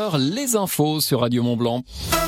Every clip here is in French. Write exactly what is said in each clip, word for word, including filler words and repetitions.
heures, les infos sur Radio Mont-Blanc.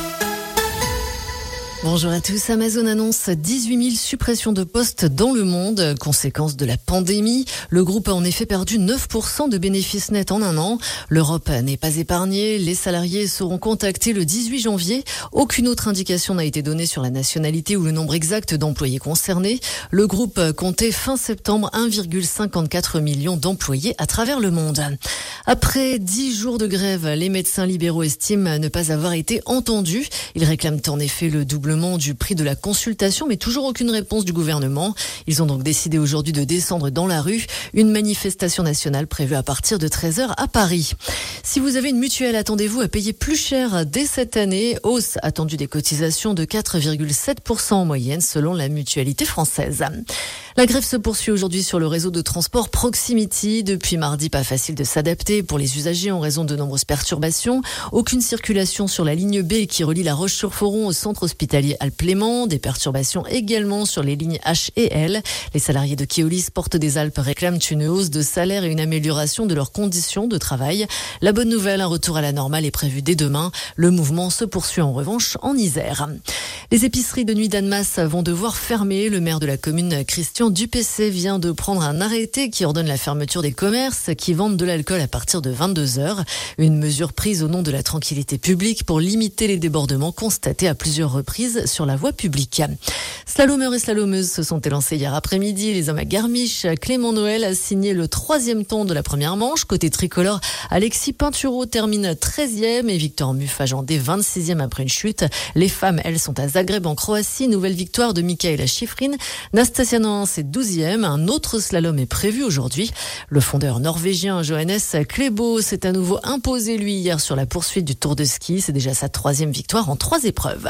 Bonjour à tous. Amazon annonce dix-huit mille suppressions de postes dans le monde, conséquence de la pandémie. Le groupe a en effet perdu neuf pour cent de bénéfices nets en un an. L'Europe n'est pas épargnée. Les salariés seront contactés le dix-huit janvier. Aucune autre indication n'a été donnée sur la nationalité ou le nombre exact d'employés concernés. Le groupe comptait fin septembre un virgule cinquante-quatre million d'employés à travers le monde. Après dix jours de grève, les médecins libéraux estiment ne pas avoir été entendus. Ils réclament en effet le double du prix de la consultation, mais toujours aucune réponse du gouvernement. Ils ont donc décidé aujourd'hui de descendre dans la rue. Une manifestation nationale prévue à partir de treize heures à Paris. Si vous avez une mutuelle, attendez-vous à payer plus cher dès cette année. Hausse attendue des cotisations de quatre virgule sept pour cent en moyenne selon la mutualité française. La grève se poursuit aujourd'hui sur le réseau de transport Proximity. Depuis mardi, pas facile de s'adapter pour les usagers en raison de nombreuses perturbations. Aucune circulation sur la ligne B qui relie La Roche-sur-Foron au centre hospitalier Alpes-Léman. Des perturbations également sur les lignes H et L. Les salariés de Keolis Portes des Alpes réclament une hausse de salaire et une amélioration de leurs conditions de travail. La bonne nouvelle, un retour à la normale est prévu dès demain. Le mouvement se poursuit en revanche en Isère. Les épiceries de nuit d'Annemasse vont devoir fermer. Le maire de la commune, Christian Dupessé, vient de prendre un arrêté qui ordonne la fermeture des commerces qui vendent de l'alcool à partir de vingt-deux heures. Une mesure prise au nom de la tranquillité publique pour limiter les débordements constatés à plusieurs reprises sur la voie publique. Slalomeurs et slalomeuses se sont élancés hier après-midi. Les hommes à Garmisch, Clément Noël a signé le troisième temps de la première manche. Côté tricolore, Alexis Pinturo termine treizième et Victor Muff agendé vingt-sixième après une chute. Les femmes, elles, sont à Zagreb en Croatie. Nouvelle victoire de Michaela Schifrin. Nastasia Noens est douzième. Un autre slalom est prévu aujourd'hui. Le fondeur norvégien Johannes Klæbo s'est à nouveau imposé lui hier sur la poursuite du Tour de ski. C'est déjà sa troisième victoire en trois épreuves.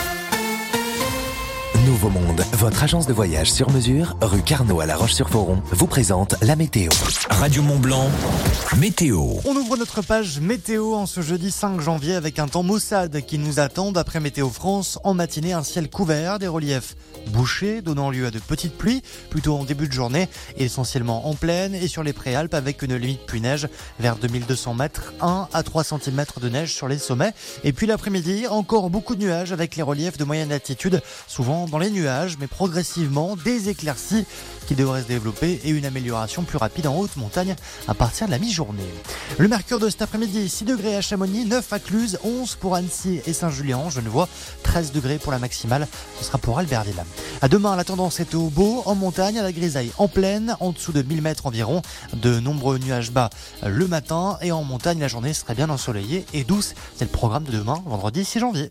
Nouveau Monde, votre agence de voyage sur mesure, rue Carnot à La Roche-sur-Foron, vous présente la météo. Radio Mont-Blanc, météo. On ouvre notre page météo en ce jeudi cinq janvier avec un temps maussade qui nous attend d'après Météo France. En matinée, un ciel couvert, des reliefs bouchés donnant lieu à de petites pluies, plutôt en début de journée, et essentiellement en plaine et sur les préalpes avec une limite pluie-neige vers deux mille deux cents mètres, un à trois centimètres de neige sur les sommets. Et puis l'après-midi, encore beaucoup de nuages avec les reliefs de moyenne altitude, souvent dans les nuages, mais progressivement des éclaircies qui devraient se développer et une amélioration plus rapide en haute montagne à partir de la mi-journée. Le mercure de cet après-midi, six degrés à Chamonix, neuf à Cluse, onze pour Annecy et Saint-Julien, Genevois, treize degrés pour la maximale, ce sera pour Albertville. À demain, la tendance est au beau, en montagne, à la grisaille en plaine, en dessous de mille mètres environ, de nombreux nuages bas le matin et en montagne, la journée serait bien ensoleillée et douce. C'est le programme de demain, vendredi six janvier.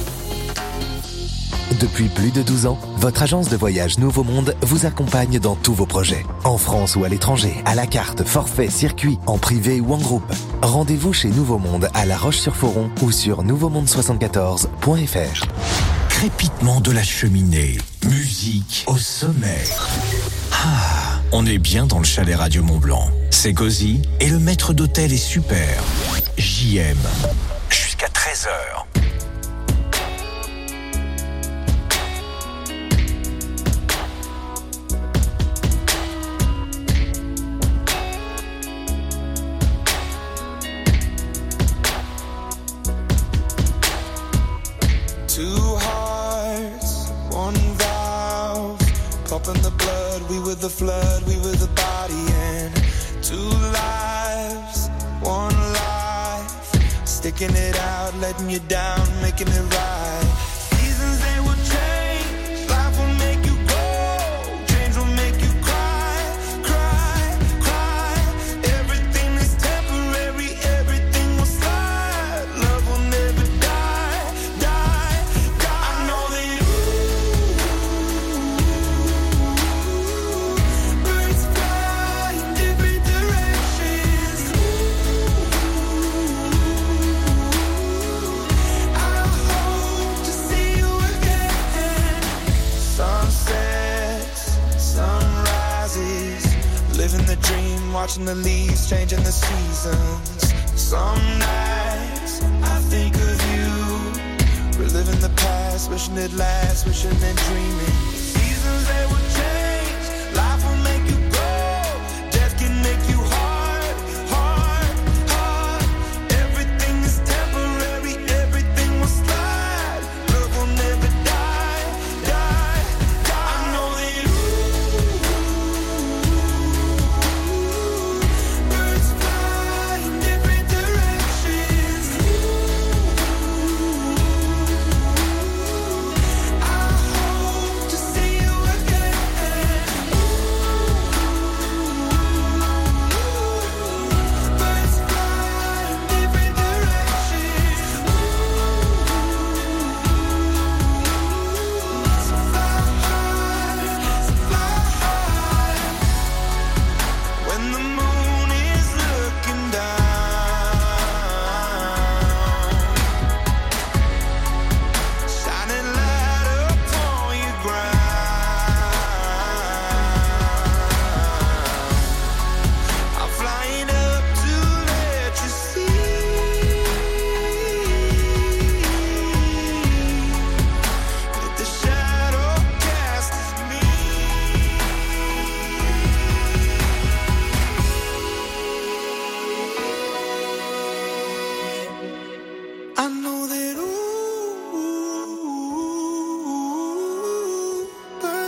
Depuis plus de douze ans, votre agence de voyage Nouveau Monde vous accompagne dans tous vos projets. En France ou à l'étranger, à la carte, forfait, circuit, en privé ou en groupe. Rendez-vous chez Nouveau Monde à La Roche-sur-Foron ou sur nouveau monde soixante-quatorze point f r. Crépitement de la cheminée, musique au sommet. Ah, on est bien dans le chalet Radio Mont-Blanc. C'est cosy et le maître d'hôtel est super. J M. Jusqu'à treize heures. In the blood, we were the flood, we were the body, and two lives, one life, sticking it out, letting you down, making it right. Seasons they will change, life will make you grow, change will make you cry, cry, cry. Everything is temporary, everything will slide, love will never die, die, die. I know that you living the dream, watching the leaves, changing the seasons. Some nights I think of you, reliving the past, wishing it lasts, wishing and dreaming. Seasons they will change, life will make you grow, death can make you hard, hard, hard. Everything is temporary.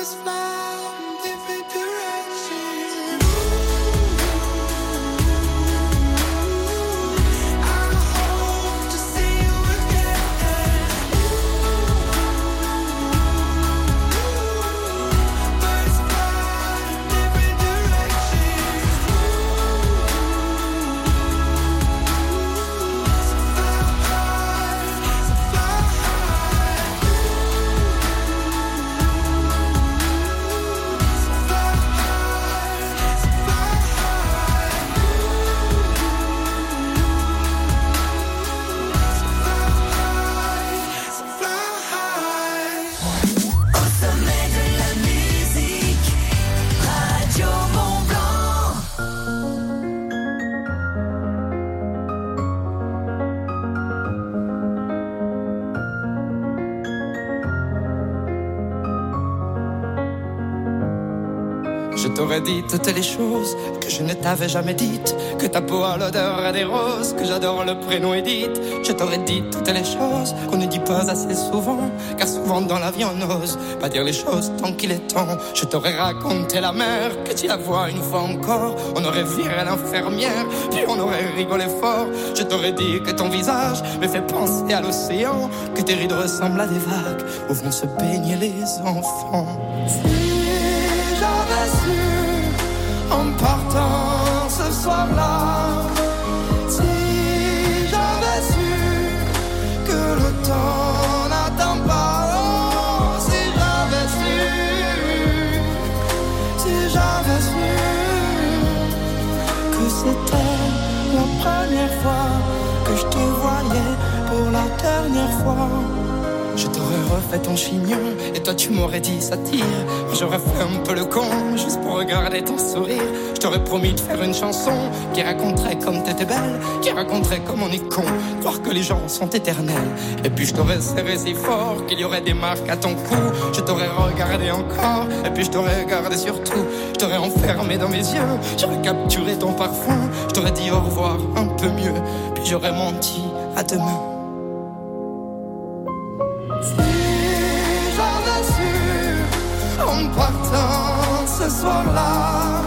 Je t'aurais dit toutes les choses que je ne t'avais jamais dites, que ta peau a l'odeur des roses, que j'adore le prénom Edith. Je t'aurais dit toutes les choses qu'on ne dit pas assez souvent, car souvent dans la vie on n'ose pas dire les choses tant qu'il est temps. Je t'aurais raconté la mer, que tu la vois une fois encore, on aurait viré l'infirmière, puis on aurait rigolé fort. Je t'aurais dit que ton visage me fait penser à l'océan, que tes rides ressemblent à des vagues où vont se baigner les enfants. J'avais su, en partant ce soir-là, si j'avais su que le temps n'attend pas, oh, si j'avais su, si j'avais su que c'était la première fois que je te voyais pour la dernière fois. Je t'aurais refait ton chignon et toi tu m'aurais dit ça tire. J'aurais fait un peu le con juste pour regarder ton sourire. Je t'aurais promis de faire une chanson qui raconterait comme t'étais belle, qui raconterait comme on est con, croire que les gens sont éternels. Et puis je t'aurais serré si fort qu'il y aurait des marques à ton cou. Je t'aurais regardé encore et puis je t'aurais regardé surtout. Je t'aurais enfermé dans mes yeux, j'aurais capturé ton parfum. Je t'aurais dit au revoir un peu mieux, puis j'aurais menti à demain. En partant ce soir-là,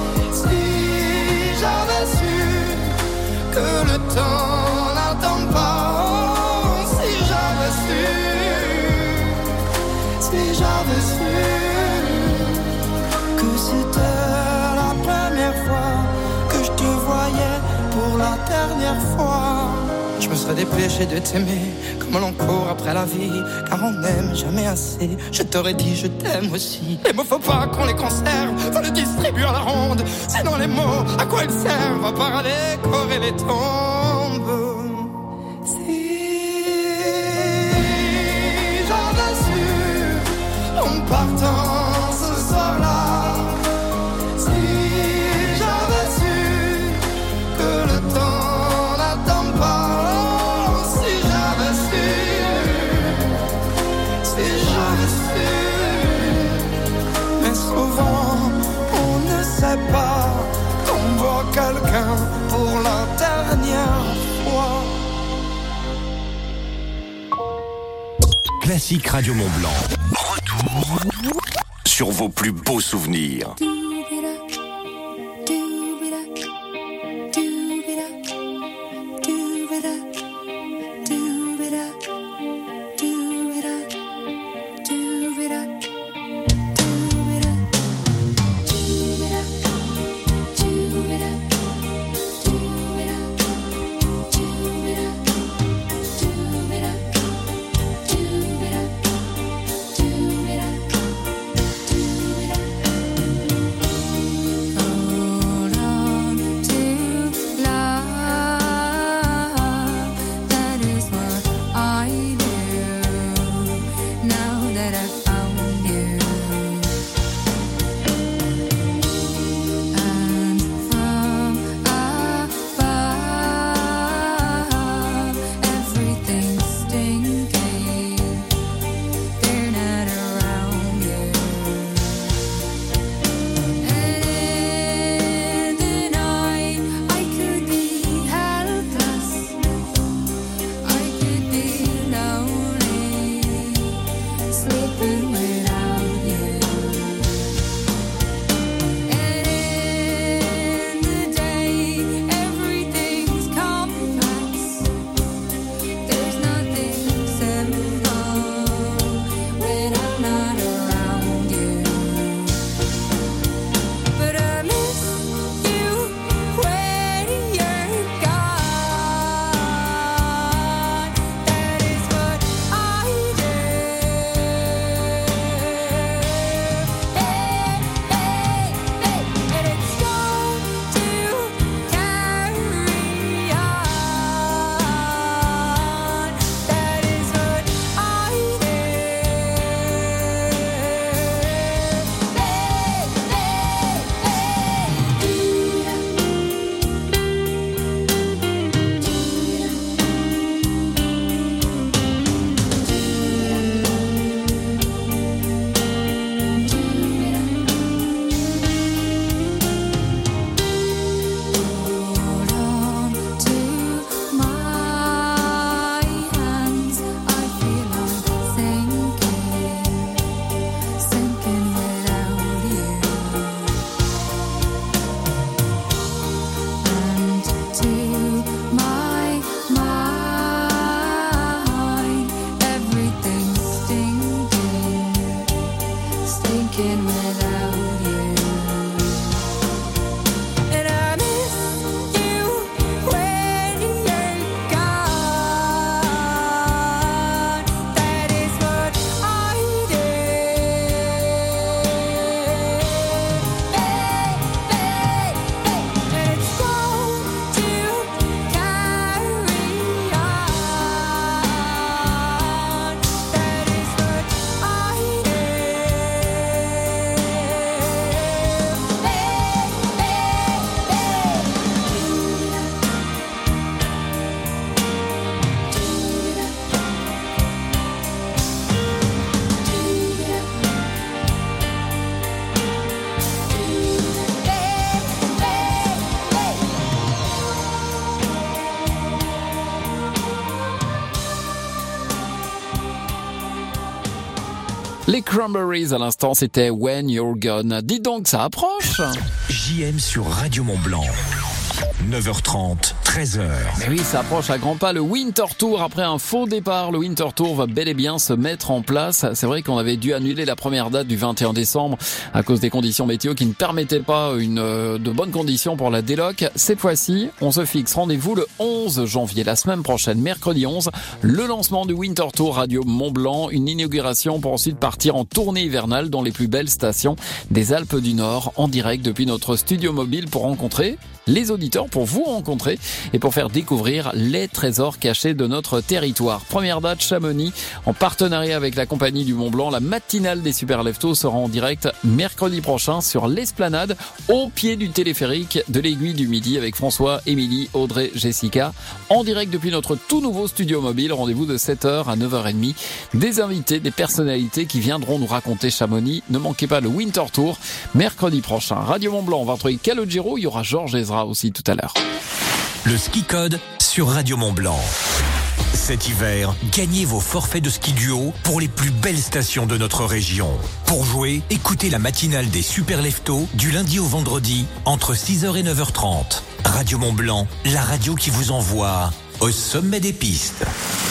si j'avais su que le temps n'attend pas, oh, si j'avais su, si j'avais su que c'était la première fois que je te voyais pour la dernière fois. Je me serais dépêché de t'aimer comme l'on court après la vie, car on n'aime jamais assez. Je t'aurais dit je t'aime aussi. Les mots faut pas qu'on les conserve, faut les distribuer à la ronde. Sinon les mots, à quoi ils servent à part à décorer les tombes. Si j'avais su en partant ce soir-là, si j'avais su que le temps n'attend pas, pas qu'on voit quelqu'un pour la dernière fois. Classique Radio Mont Blanc. Retour sur vos plus beaux souvenirs. Les Cranberries à l'instant, c'était When You're Gone. Dis donc, ça approche. J M sur Radio Mont-Blanc. neuf heures trente, treize heures. Mais oui, ça approche à grands pas le Winter Tour. Après un faux départ, le Winter Tour va bel et bien se mettre en place. C'est vrai qu'on avait dû annuler la première date du vingt et un décembre à cause des conditions météo qui ne permettaient pas une de bonnes conditions pour la déloc. Cette fois-ci, on se fixe rendez-vous le onze janvier, la semaine prochaine, mercredi onze, le lancement du Winter Tour Radio Mont-Blanc, une inauguration pour ensuite partir en tournée hivernale dans les plus belles stations des Alpes du Nord, en direct depuis notre studio mobile pour rencontrer les auditeurs, pour vous rencontrer et pour faire découvrir les trésors cachés de notre territoire. Première date, Chamonix, en partenariat avec la Compagnie du Mont-Blanc. La matinale des Super Leftos sera en direct mercredi prochain sur l'Esplanade, au pied du téléphérique de l'Aiguille du Midi, avec François, Émilie, Audrey, Jessica, en direct depuis notre tout nouveau studio mobile. Rendez-vous de sept heures à neuf heures trente. Des invités, des personnalités qui viendront nous raconter Chamonix. Ne manquez pas le Winter Tour, mercredi prochain. Radio Mont-Blanc, on va retrouver Calogero, il y aura Georges Ezra aussi tout à l'heure. Le ski code sur Radio Mont-Blanc. Cet hiver, gagnez vos forfaits de ski duo pour les plus belles stations de notre région. Pour jouer, écoutez la matinale des Super Leftos du lundi au vendredi entre six heures et neuf heures trente. Radio Mont-Blanc, la radio qui vous envoie au sommet des pistes.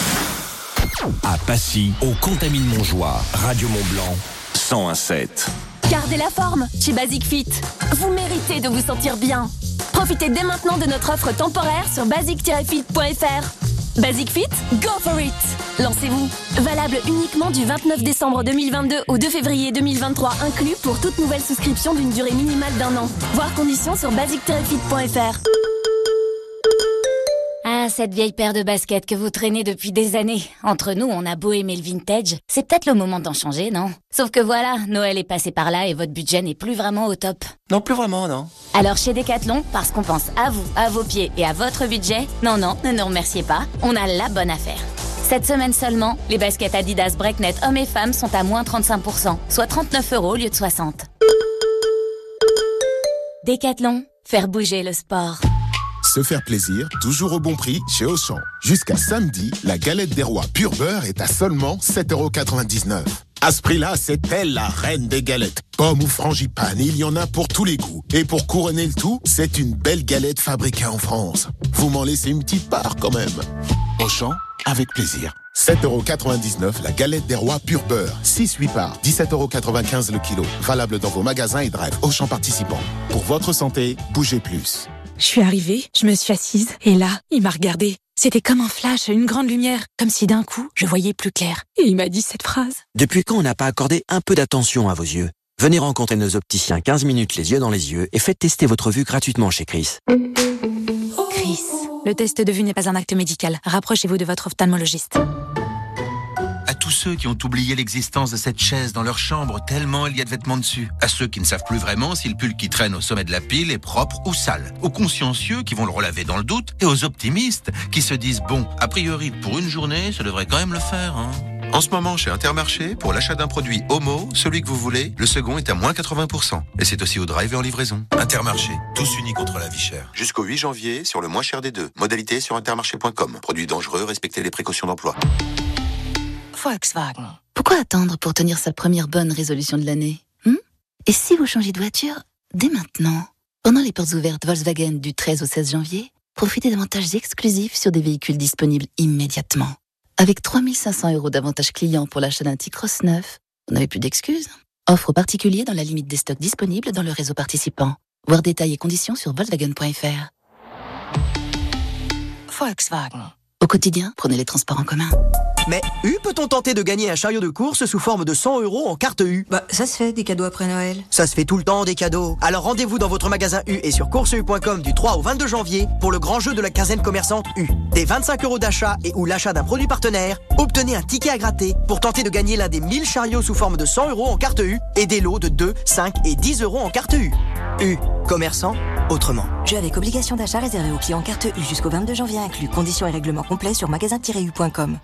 À Passy, au Contamine-Montjoie, Radio Mont-Blanc, cent un virgule sept. Gardez la forme chez Basic Fit. Vous méritez de vous sentir bien. Profitez dès maintenant de notre offre temporaire sur basic tiret fit point f r. Basic Fit, go for it! Lancez-vous. Valable uniquement du vingt-neuf décembre deux mille vingt-deux au deux février deux mille vingt-trois inclus pour toute nouvelle souscription d'une durée minimale d'un an. Voir conditions sur basic tiret fit point f r. Ah, cette vieille paire de baskets que vous traînez depuis des années. Entre nous, on a beau aimer le vintage, c'est peut-être le moment d'en changer, non? Sauf que voilà, Noël est passé par là et votre budget n'est plus vraiment au top. Non, plus vraiment, non. Alors chez Decathlon, parce qu'on pense à vous, à vos pieds et à votre budget, non, non, ne nous remerciez pas, on a la bonne affaire. Cette semaine seulement, les baskets Adidas Breaknet hommes et femmes sont à moins trente-cinq pour cent, soit trente-neuf euros au lieu de soixante. Decathlon, faire bouger le sport. Se faire plaisir, toujours au bon prix chez Auchan. Jusqu'à samedi, la galette des rois pur beurre est à seulement sept euros quatre-vingt-dix-neuf. À ce prix-là, c'est elle la reine des galettes. Pomme ou frangipane, il y en a pour tous les goûts. Et pour couronner le tout, c'est une belle galette fabriquée en France. Vous m'en laissez une petite part quand même. Auchan, avec plaisir. sept euros quatre-vingt-dix-neuf, la galette des rois pur beurre. six huit parts, dix-sept euros quatre-vingt-quinze le kilo. Valable dans vos magasins et drive Auchan participants. Pour votre santé, bougez plus. Je suis arrivée, je me suis assise, et là, il m'a regardée. C'était comme un flash, une grande lumière, comme si d'un coup, je voyais plus clair. Et il m'a dit cette phrase. Depuis quand on n'a pas accordé un peu d'attention à vos yeux? Venez rencontrer nos opticiens quinze minutes les yeux dans les yeux et faites tester votre vue gratuitement chez Chris. Chris, le test de vue n'est pas un acte médical. Rapprochez-vous de votre ophtalmologiste. À tous ceux qui ont oublié l'existence de cette chaise dans leur chambre tellement il y a de vêtements dessus. À ceux qui ne savent plus vraiment si le pull qui traîne au sommet de la pile est propre ou sale. Aux consciencieux qui vont le relaver dans le doute et aux optimistes qui se disent bon, a priori pour une journée, ça devrait quand même le faire. Hein. En ce moment, chez Intermarché, pour l'achat d'un produit Homo, celui que vous voulez, le second est à moins quatre-vingts pour cent. Et c'est aussi au drive et en livraison. Intermarché, tous unis contre la vie chère. Jusqu'au huit janvier, sur le moins cher des deux. Modalité sur intermarché point com. Produit dangereux, respectez les précautions d'emploi. Volkswagen. Pourquoi attendre pour tenir sa première bonne résolution de l'année hmm Et si vous changez de voiture dès maintenant? Pendant les portes ouvertes Volkswagen du treize au seize janvier, profitez d'avantages exclusifs sur des véhicules disponibles immédiatement. Avec trois mille cinq cents euros d'avantages clients pour l'achat d'un T-Cross neuf, vous n'avez plus d'excuses. Offre aux particuliers dans la limite des stocks disponibles dans le réseau participant. Voir détails et conditions sur volkswagen point f r. Volkswagen. Au quotidien, prenez les transports en commun. Mais U, peut-on tenter de gagner un chariot de course sous forme de cent euros en carte U? Bah, ça se fait, des cadeaux après Noël. Ça se fait tout le temps, des cadeaux. Alors rendez-vous dans votre magasin U et sur course u point com du trois au vingt-deux janvier pour le grand jeu de la quinzaine commerçante U. Des vingt-cinq euros d'achat et ou l'achat d'un produit partenaire, obtenez un ticket à gratter pour tenter de gagner l'un des mille chariots sous forme de cent euros en carte U et des lots de deux, cinq et dix euros en carte U. U, commerçant autrement. Jeu avec obligation d'achat réservé aux clients carte U jusqu'au vingt-deux janvier inclus. Conditions et règlements complets sur magasin tiret u point com.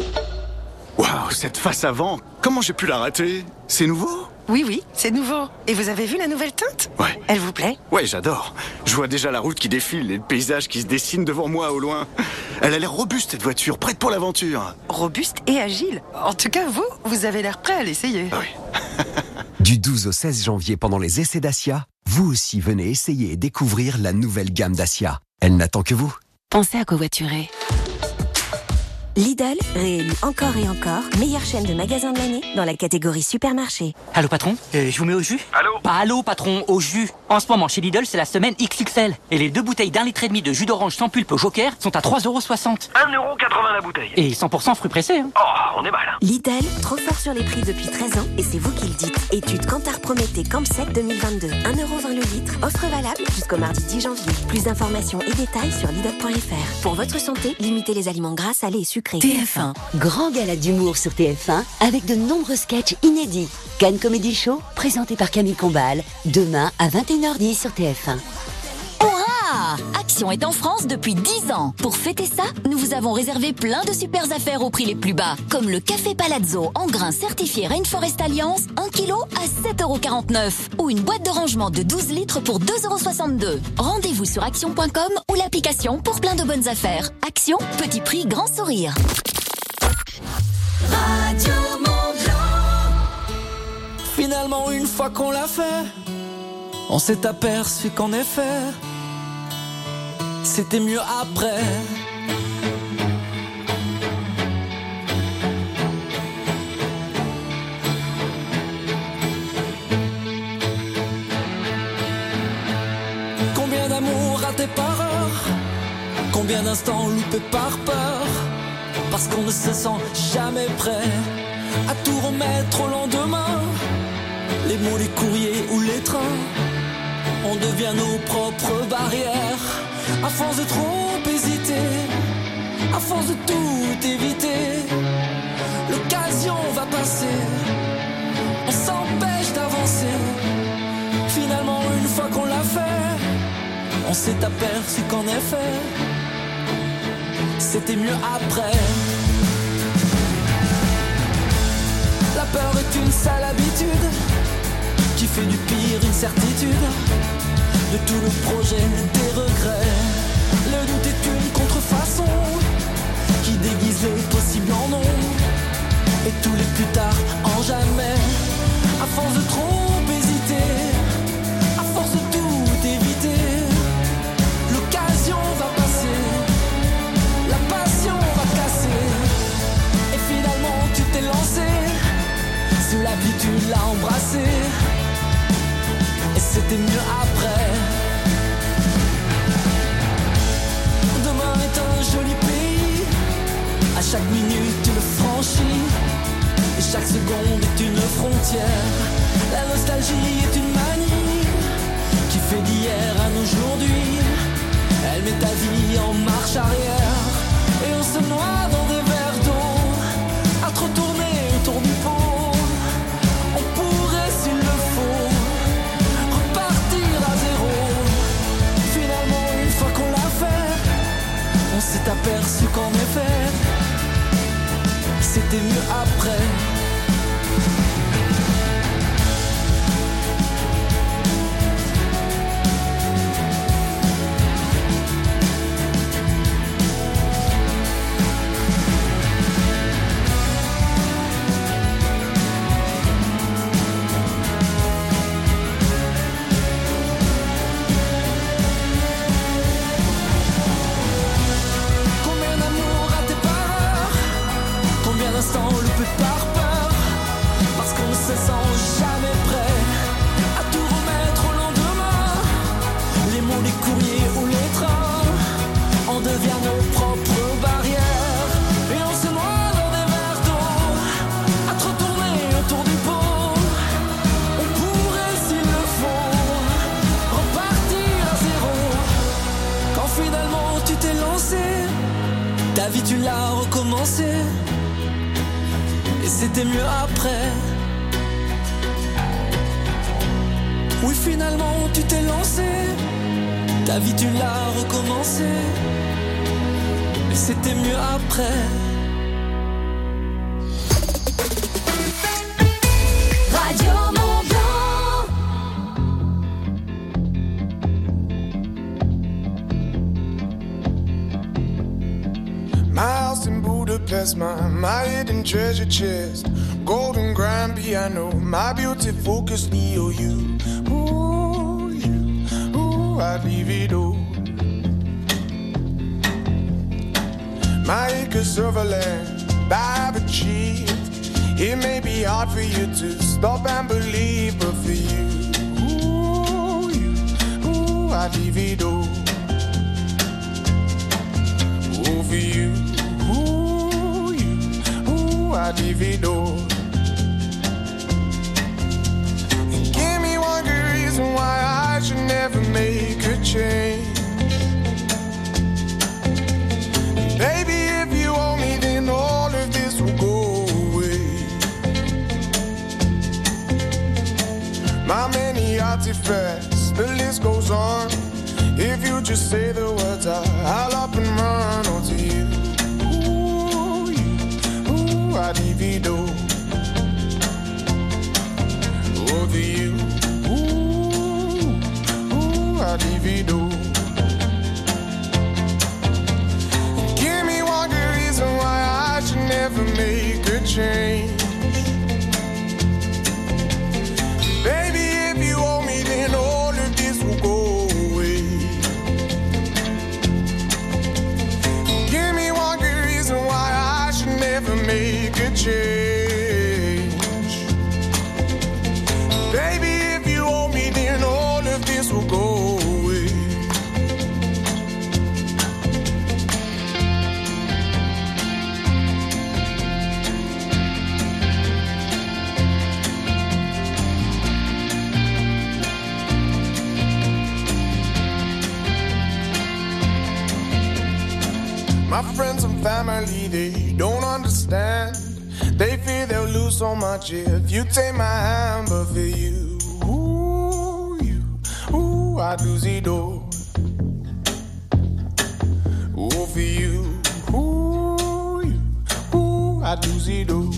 Waouh, cette face avant, comment j'ai pu la rater? C'est nouveau? Oui, oui, c'est nouveau. Et vous avez vu la nouvelle teinte? Ouais. Elle vous plaît? Ouais, j'adore. Je vois déjà la route qui défile et le paysage qui se dessine devant moi au loin. Elle a l'air robuste, cette voiture, prête pour l'aventure. Robuste et agile. En tout cas, vous, vous avez l'air prêt à l'essayer. Ah oui. Du douze au seize janvier, pendant les essais Dacia, vous aussi venez essayer et découvrir la nouvelle gamme Dacia. Elle n'attend que vous. Pensez à covoiturer. Lidl, réélu encore et encore, meilleure chaîne de magasins de l'année dans la catégorie supermarché. Allô patron, euh, je vous mets au jus? Allô? Pas allô patron, au jus. En ce moment chez Lidl, c'est la semaine X X L. Et les deux bouteilles d'un litre et demi de jus d'orange sans pulpe Joker sont à trois euros soixante. un euro quatre-vingts la bouteille. Et cent pour cent fruits pressés. Hein. Oh, on est mal. Lidl, trop fort sur les prix depuis treize ans et c'est vous qui le dites. Étude Kantar Prométhée Campsec deux mille vingt-deux. un euro vingt le litre. Offre valable jusqu'au mardi dix janvier. Plus d'informations et détails sur lidl point f r. Pour votre santé, limitez les aliments gras, salés et sucrés. T F un. Grand gala d'humour sur T F un avec de nombreux sketchs inédits. Cannes Comedy Show, présenté par Camille Combal, demain à vingt et une heures dix sur T F un. Hurrah! Action est en France depuis dix ans. Pour fêter ça, nous vous avons réservé plein de super affaires au prix les plus bas, comme le café Palazzo en grains certifié Rainforest Alliance, un kilo à sept euros quarante-neuf, ou une boîte de rangement de douze litres pour deux euros soixante-deux. Rendez-vous sur action point com ou l'application pour plein de bonnes affaires. Action, petit prix, grand sourire. Radio Mont-Blanc. Finalement, une fois qu'on l'a fait, on s'est aperçu qu'en effet, c'était mieux après. Combien d'amour raté par heure, combien d'instants loupés par peur, parce qu'on ne se sent jamais prêt à tout remettre au lendemain. Les mots, les courriers ou les trains, on devient nos propres barrières. À force de trop hésiter, à force de tout éviter, l'occasion va passer, on s'empêche d'avancer. Finalement, une fois qu'on l'a fait, on s'est aperçu qu'en effet, c'était mieux après. La peur est une sale habitude qui fait du pire une certitude. De tout le projet, des regrets. Le doute est une contrefaçon qui déguise le possible en non, et tous les plus tard en jamais. À force de trop hésiter, à force de tout éviter, l'occasion va passer, la passion va casser, et finalement tu t'es lancé, sous la pluie tu l'as embrassé, et c'était mieux après. Demain est un joli pays, à chaque minute tu le franchis, et chaque seconde est une frontière. La nostalgie est une manie qui fait d'hier à aujourd'hui. Elle met ta vie en marche arrière, et on se noie dans des verres d'eau, à trop tourner autour du pot. On pourrait, s'il le faut, repartir à zéro. Finalement, une fois qu'on l'a fait, on s'est aperçu qu'en effet, c'était mieux après. vie tu l'as recommencé, et c'était mieux après. Oui, finalement tu t'es lancé, ta vie tu l'as recommencé, et c'était mieux après. Radio Mont My house in Budapest, my, my hidden treasure chest, golden grand piano, my beauty focus E O U. Ooh, you, ooh, I'd leave it all. My acres of land I've achieved. It may be hard for you to stop and believe, but for you, ooh, you, ooh, I'd leave it all. Ooh, for you, ooh, you, ooh, I'd leave it all. And give me one good reason why I should never make a change. Baby, if you owe me, then all of this will go away. My many artifacts, the list goes on. If you just say the words, I, I'll up and run onto you. Ooh, you, ooh, I'd divido. Over you, ooh, ooh, I'd divido. Give me one good reason why I should never make a change. Baby, if you owe me, then all of this will go away. Give me one good reason why I should never make a change. Baby, if you owe me, then all of this will go away. My friends and family, they don't understand. They fear they'll lose so much if you take my hand. But for you, ooh, you, ooh, I'd lose it all. Ooh, for you, ooh, you, ooh, I'd lose it all.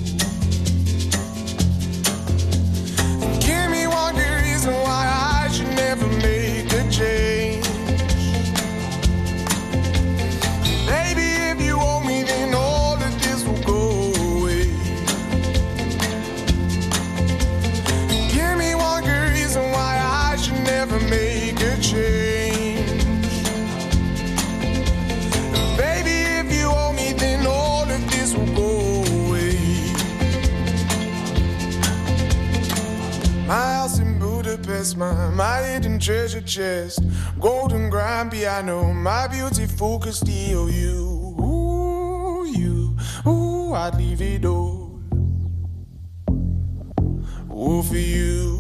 Give me one good reason why I should never make a change. Make a change. Baby, if you owe me, then all of this will go away. My house in Budapest, my, my hidden treasure chest, golden grand piano, my beauty focused E O U. Ooh, you, ooh, I'd leave it all. Ooh, for you.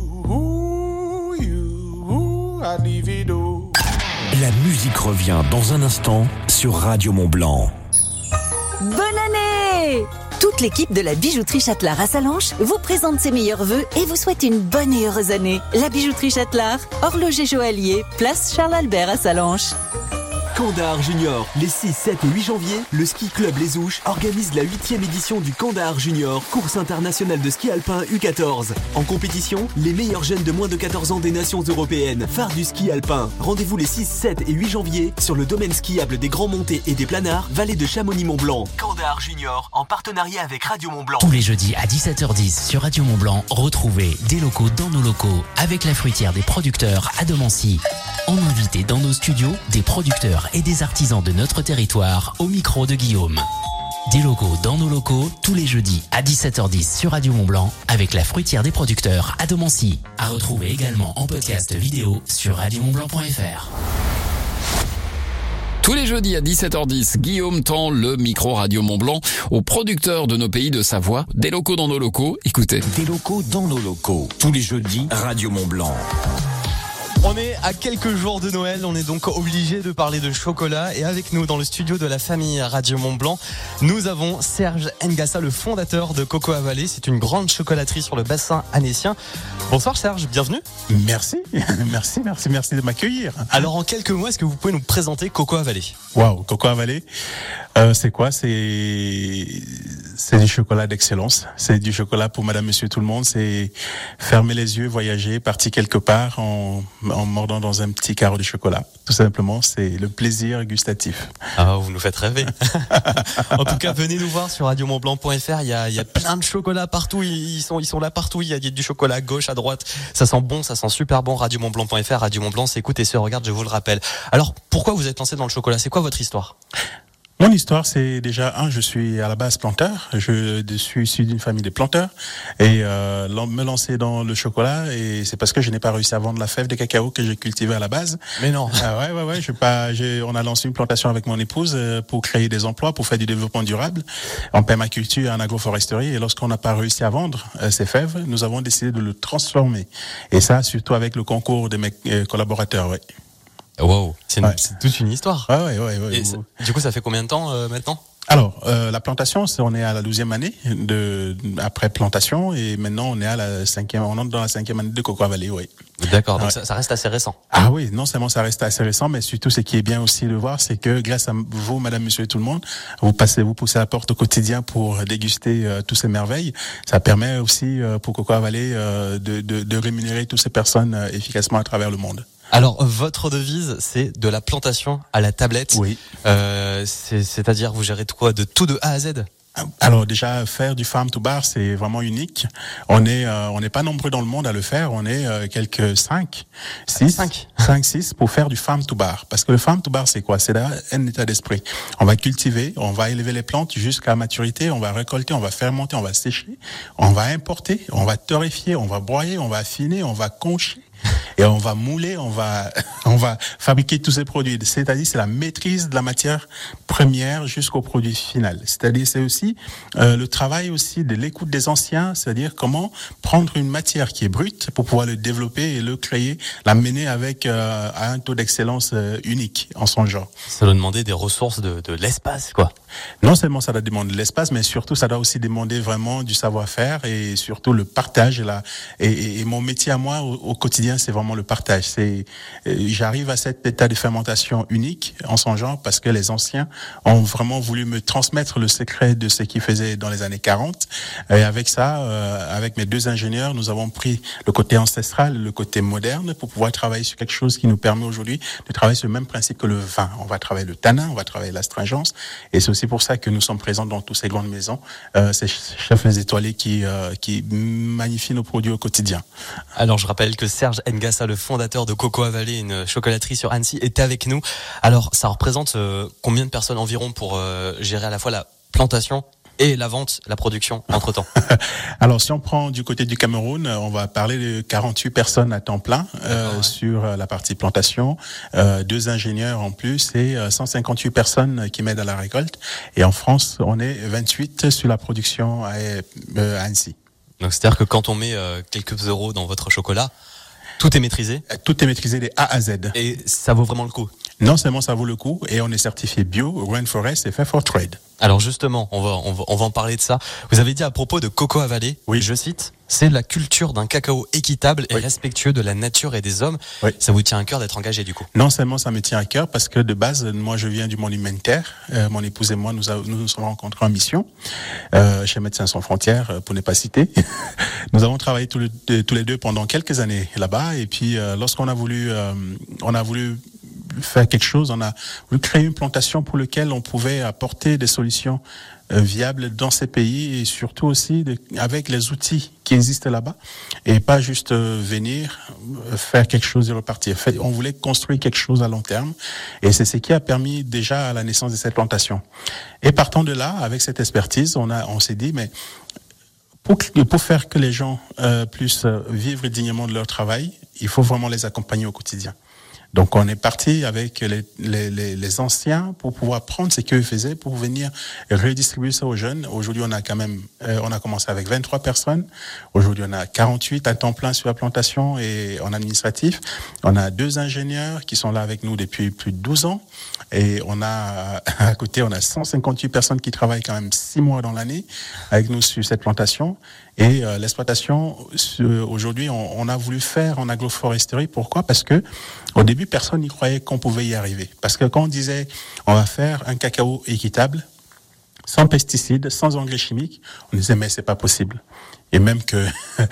La musique revient dans un instant sur Radio Mont Blanc. Bonne année! Toute l'équipe de la bijouterie Châtelard à Sallanches vous présente ses meilleurs vœux et vous souhaite une bonne et heureuse année. La bijouterie Châtelard, horloger joaillier, place Charles-Albert à Sallanches. Kandahar Junior, les six, sept et huit janvier, le ski club Les Ouches organise la huitième édition du Kandahar Junior, course internationale de ski alpin U quatorze. En compétition, les meilleurs jeunes de moins de quatorze ans des nations européennes, phares du ski alpin. Rendez-vous les six, sept et huit janvier sur le domaine skiable des Grands Montées et des Planards, vallée de Chamonix-Mont-Blanc. Kandahar Junior, en partenariat avec Radio Mont Blanc. Tous les jeudis à dix-sept heures dix sur Radio Mont Blanc, retrouvez des locaux dans nos locaux avec la fruitière des producteurs à Domancy. On invite dans nos studios des producteurs et des artisans de notre territoire au micro de Guillaume. Des locaux dans nos locaux tous les jeudis à dix-sept heures dix sur Radio Mont Blanc avec la fruitière des producteurs à Domancy. À retrouver également en podcast vidéo sur radio mont blanc point f r. Tous les jeudis à dix-sept heures dix, Guillaume tend le micro Radio Mont Blanc aux producteurs de nos pays de Savoie. Des locaux dans nos locaux, écoutez. Des locaux dans nos locaux. Tous les jeudis, Radio Mont Blanc. On est à quelques jours de Noël, on est donc obligé de parler de chocolat et avec nous dans le studio de la famille Radio Mont-Blanc, nous avons Serge Ngassa, le fondateur de Cocoa Valley. C'est une grande chocolaterie sur le bassin annécien. Bonsoir Serge, bienvenue. Merci, merci, merci, merci de m'accueillir. Alors en quelques mots, est-ce que vous pouvez nous présenter Cocoa Valley? Waouh, Cocoa Valley, euh, c'est quoi? C'est c'est du chocolat d'excellence. C'est du chocolat pour Madame, Monsieur, tout le monde. C'est fermer les yeux, voyager, partir quelque part en en mordant dans un petit carreau de chocolat. Tout simplement, c'est le plaisir gustatif. Ah, vous nous faites rêver. En tout cas, venez nous voir sur radio mont blanc point f r. Il y a, il y a plein de chocolat partout. Ils sont, ils sont là partout. Il y a du chocolat à gauche, à droite. Ça sent bon, ça sent super bon. radio mont blanc point f r. Radio Mont-Blanc s'écoute et se regarde, je vous le rappelle. Alors, pourquoi vous êtes lancé dans le chocolat? C'est quoi votre histoire? Mon histoire, c'est déjà, un, je suis à la base planteur, je suis issu d'une famille de planteurs, et euh, me lancer dans le chocolat, et c'est parce que je n'ai pas réussi à vendre la fève de cacao que j'ai cultivée à la base. Mais non. Ah ouais, ouais, ouais, je pas, j'ai, on a lancé une plantation avec mon épouse pour créer des emplois, pour faire du développement durable, en permaculture et en agroforesterie, et lorsqu'on n'a pas réussi à vendre euh, ces fèves, nous avons décidé de le transformer, et ça, surtout avec le concours de mes euh, collaborateurs, ouais. Wow, c'est, ouais. c'est toute une histoire. Ah ouais, ouais, ouais. Et ça, du coup, ça fait combien de temps euh, maintenant? Alors, euh, la plantation, c'est, on est à la douzième année de après plantation et maintenant on est à la cinquième, on entre dans la cinquième année de Cocoa Valley, oui. D'accord, donc ouais. ça, ça reste assez récent. Ah oui, non seulement ça reste assez récent, mais surtout ce qui est bien aussi de voir, c'est que grâce à vous, Madame, Monsieur et tout le monde, vous passez, vous poussez la porte au quotidien pour déguster euh, toutes ces merveilles. Ça permet aussi euh, pour Cocoa Valley euh, de, de, de rémunérer toutes ces personnes euh, efficacement à travers le monde. Alors, votre devise, c'est de la plantation à la tablette. Oui. Euh, c'est, c'est-à-dire, vous gérez quoi, de tout de A à Z? Alors déjà, faire du farm to bar, c'est vraiment unique. On est, euh, on n'est pas nombreux dans le monde à le faire. On est euh, quelques cinq, six, cinq, cinq, six pour faire du farm to bar. Parce que le farm to bar, c'est quoi? C'est un état d'esprit. On va cultiver, on va élever les plantes jusqu'à maturité, on va récolter, on va fermenter, on va sécher, on va importer, on va torréfier, on va broyer, on va affiner, on va concher. Et on va mouler, on va, on va fabriquer tous ces produits. C'est-à-dire, c'est la maîtrise de la matière première jusqu'au produit final. C'est-à-dire, c'est aussi euh, le travail aussi de l'écoute des anciens. C'est-à-dire, comment prendre une matière qui est brute pour pouvoir le développer et le créer, l'amener avec euh, à un taux d'excellence euh, unique en son genre. Ça doit demander des ressources de, de l'espace, quoi. Non seulement ça doit demander de l'espace, mais surtout ça doit aussi demander vraiment du savoir-faire et surtout le partage. Et, la, et, et mon métier à moi au, au quotidien, c'est vraiment le partage. C'est, j'arrive à cet état de fermentation unique en son genre parce que les anciens ont vraiment voulu me transmettre le secret de ce qu'ils faisaient dans les années quarante. Et avec ça, euh, avec mes deux ingénieurs, nous avons pris le côté ancestral, le côté moderne pour pouvoir travailler sur quelque chose qui nous permet aujourd'hui de travailler sur le même principe que le vin. On va travailler le tanin, on va travailler l'astringence et c'est aussi pour ça que nous sommes présents dans toutes ces grandes maisons, euh, ces chefs étoilés qui, euh, qui magnifient nos produits au quotidien. Alors je rappelle que Serge Ngassa, le fondateur de Cocoa Valley, une chocolaterie sur Annecy, est avec nous. Alors ça représente euh, combien de personnes environ pour euh, gérer à la fois la plantation et la vente, la production, entre-temps? Alors, si on prend du côté du Cameroun, on va parler de quarante-huit personnes à temps plein euh, ouais. sur la partie plantation, euh, deux ingénieurs en plus et euh, cent cinquante-huit personnes qui m'aident à la récolte. Et en France, on est vingt-huit sur la production à, euh, à Annecy. Donc, c'est-à-dire que quand on met euh, quelques euros dans votre chocolat, tout est maîtrisé? Tout est maîtrisé des A à Z. Et ça vaut vraiment le coup? Non seulement ça vaut le coup, et on est certifié bio, Rainforest et Fair for Trade. Alors justement, on va, on va, on va en parler de ça. Vous avez dit à propos de Cocoa Valley, oui. Je cite, c'est la culture d'un cacao équitable et oui. respectueux de la nature et des hommes. Oui. Ça vous tient à cœur d'être engagé du coup? Non seulement ça me tient à cœur, parce que de base, moi je viens du monde humanitaire. Euh, mon épouse et moi, nous, a, nous nous sommes rencontrés en mission euh, chez Médecins sans frontières, pour ne pas citer. Nous avons travaillé tous les, tous les deux pendant quelques années là-bas, et puis euh, lorsqu'on a voulu, euh, on a voulu faire quelque chose, on a voulu créer une plantation pour laquelle on pouvait apporter des solutions euh, viables dans ces pays et surtout aussi de, avec les outils qui existent là-bas et pas juste euh, venir euh, faire quelque chose et repartir. Fait, on voulait construire quelque chose à long terme et c'est ce qui a permis déjà à la naissance de cette plantation. Et partant de là, avec cette expertise, on a, on s'est dit mais pour, pour faire que les gens euh, puissent vivre dignement de leur travail, il faut vraiment les accompagner au quotidien. Donc on est parti avec les, les, les, les anciens pour pouvoir prendre ce qu'eux faisaient pour venir redistribuer ça aux jeunes. Aujourd'hui, on a quand même, euh, on a commencé avec vingt-trois personnes. Aujourd'hui, on a quarante-huit à temps plein sur la plantation et en administratif. On a deux ingénieurs qui sont là avec nous depuis plus de douze ans. Et on a, à côté, on a cent cinquante-huit personnes qui travaillent quand même six mois dans l'année avec nous sur cette plantation. Et euh, l'exploitation, euh, aujourd'hui, on, on a voulu faire en agroforesterie. Pourquoi ? Parce que au début, personne n'y croyait qu'on pouvait y arriver. Parce que quand on disait, on va faire un cacao équitable, sans pesticides, sans engrais chimiques, on disait, mais c'est pas possible. Et même que,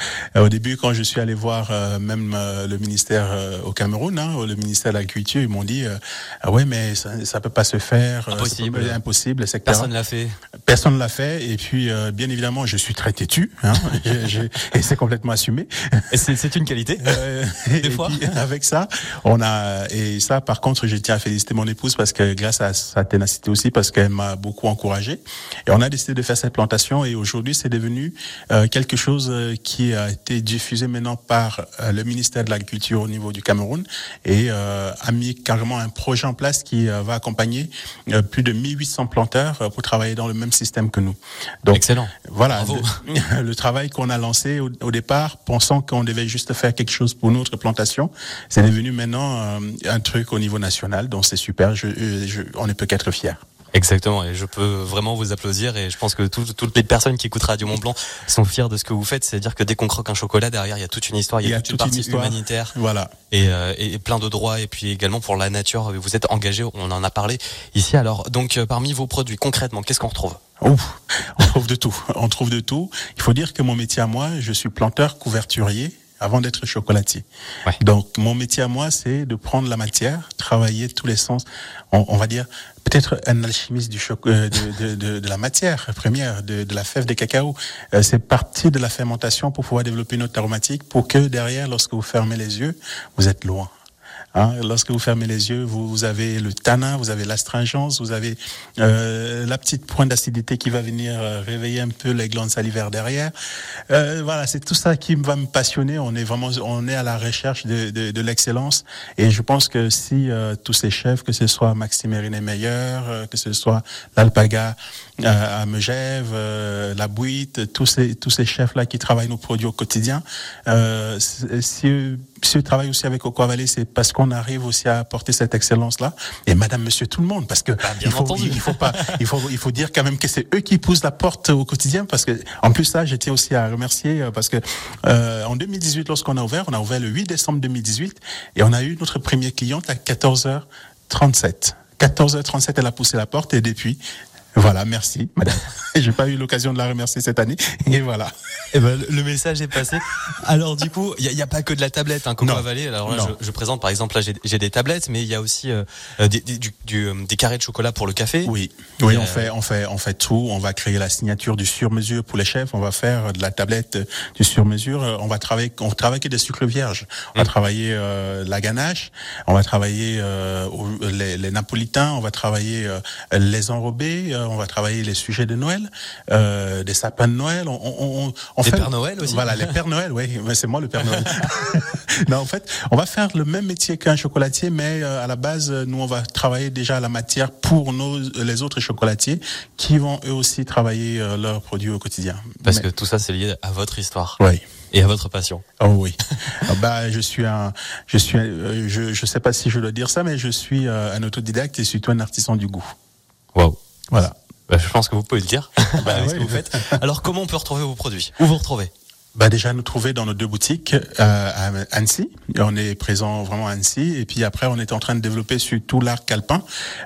au début, quand je suis allé voir euh, même euh, le ministère euh, au Cameroun, hein, le ministère de l'Agriculture, ils m'ont dit, euh, ah ouais, mais ça, ça peut pas se faire, impossible, euh, impossible, et cetera. Personne l'a fait. Personne l'a fait. Et puis, euh, bien évidemment, je suis très têtu, hein, j'ai, j'ai, et c'est complètement assumé. Et c'est, c'est une qualité. Euh, Des et fois. Puis, avec ça, on a, et ça, par contre, je tiens à féliciter mon épouse parce que grâce à sa ténacité aussi, parce qu'elle m'a beaucoup encouragé. Et on a décidé de faire cette plantation et aujourd'hui, c'est devenu euh, quelque chose qui a été diffusé maintenant par euh, le ministère de l'Agriculture au niveau du Cameroun et euh, a mis carrément un projet en place qui euh, va accompagner euh, plus de mille huit cents planteurs euh, pour travailler dans le même système que nous. Donc, excellent. Voilà, bravo. Le, le travail qu'on a lancé au, au départ, pensant qu'on devait juste faire quelque chose pour notre plantation, c'est devenu maintenant euh, un truc au niveau national. Donc c'est super, je, je, on ne peut qu'être fiers. Exactement, et je peux vraiment vous applaudir et je pense que tout, toutes les personnes qui écoutent Radio Mont Blanc sont fiers de ce que vous faites, c'est-à-dire que dès qu'on croque un chocolat, derrière il y a toute une histoire, il y a, il y a toute, toute une partie une histoire, humanitaire, voilà, et, euh, et plein de droits, et puis également pour la nature, vous êtes engagé, on en a parlé ici. Alors donc euh, parmi vos produits, concrètement, qu'est-ce qu'on retrouve ? Ouf, on trouve de tout, on trouve de tout. Il faut dire que mon métier à moi, je suis planteur couverturier avant d'être chocolatier. Ouais. Donc mon métier à moi, c'est de prendre la matière, travailler tous les sens, on, on va dire peut-être un alchimiste du choc, euh, de, de, de, de la matière première, de, de la fève de cacao. Euh, c'est parti de la fermentation pour pouvoir développer une note aromatique pour que derrière, lorsque vous fermez les yeux, vous êtes loin. Hein, lorsque vous fermez les yeux, vous, vous avez le tanin, vous avez l'astringence, vous avez euh, la petite pointe d'acidité qui va venir euh, réveiller un peu les glandes salivaires derrière. Euh, voilà, c'est tout ça qui va me passionner. On est vraiment, on est à la recherche de, de, de l'excellence. Et je pense que si euh, tous ces chefs, que ce soit Maxime Ériné Meyer, euh, que ce soit l'Alpaga euh, à Megève, euh, la Bouite, tous ces tous ces chefs là qui travaillent nos produits au quotidien, euh, si si je travaille aussi avec Cocoa Valley, c'est parce qu'on arrive aussi à apporter cette excellence-là. Et madame, monsieur, tout le monde, parce que bah, il faut, il faut pas, il faut, il faut dire quand même que c'est eux qui poussent la porte au quotidien, parce que, en plus, ça, j'étais aussi à remercier, parce que, euh, en deux mille dix-huit, lorsqu'on a ouvert, on a ouvert le huit décembre deux mille dix-huit, et on a eu notre première cliente à quatorze heures trente-sept. quatorze heures trente-sept, elle a poussé la porte, et depuis, voilà, merci, madame. J'ai pas eu l'occasion de la remercier cette année. Et voilà. Et ben, le message est passé. Alors, du coup, il y a, y a pas que de la tablette, hein, Cocoa Valley. Alors là, je, je présente, par exemple, là, j'ai, j'ai des tablettes, mais il y a aussi, euh, des, des, du, du, des carrés de chocolat pour le café. Oui. Oui, euh... on fait, on fait, on fait tout. On va créer la signature du sur-mesure pour les chefs. On va faire de la tablette du sur-mesure. On va travailler, on travaille avec des sucres vierges. On mmh. va travailler, euh, la ganache. On va travailler, euh, les, les napolitains. On va travailler, euh, les enrobés. Euh, on va travailler les sujets de Noël. Euh, des sapins de Noël, on, on, on les fait Pères Noël aussi. Voilà, les Pères Noël, oui, mais c'est moi le Père Noël. Non, en fait, on va faire le même métier qu'un chocolatier, mais euh, à la base, nous on va travailler déjà la matière pour nos les autres chocolatiers qui vont eux aussi travailler euh, leurs produits au quotidien. Parce mais... que tout ça, c'est lié à votre histoire. Oui. Et à votre passion. Oh oui. Bah, je suis un, je suis, euh, je, je sais pas si je dois dire ça, mais je suis euh, un autodidacte et surtout un artisan du goût. Waouh. Voilà. Bah, je pense que vous pouvez le dire bah, avec oui. ce que vous faites. Alors, comment on peut retrouver vos produits ? Où vous retrouvez ? Bah déjà nous trouver dans nos deux boutiques euh, à Annecy. On est présent vraiment à Annecy et puis après on est en train de développer sur tout l'arc alpin,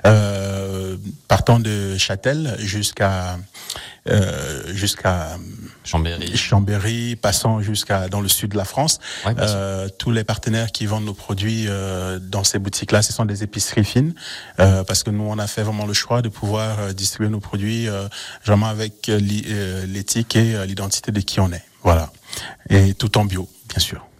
euh, partant de Châtel jusqu'à euh, jusqu'à Chambéry, Chambéry, passant jusqu'à dans le sud de la France. Ouais, euh, tous les partenaires qui vendent nos produits euh, dans ces boutiques-là, ce sont des épiceries fines, euh, parce que nous on a fait vraiment le choix de pouvoir euh, distribuer nos produits euh, vraiment avec euh, l'éthique et euh, l'identité de qui on est. Voilà. Et tout en bio, bien sûr.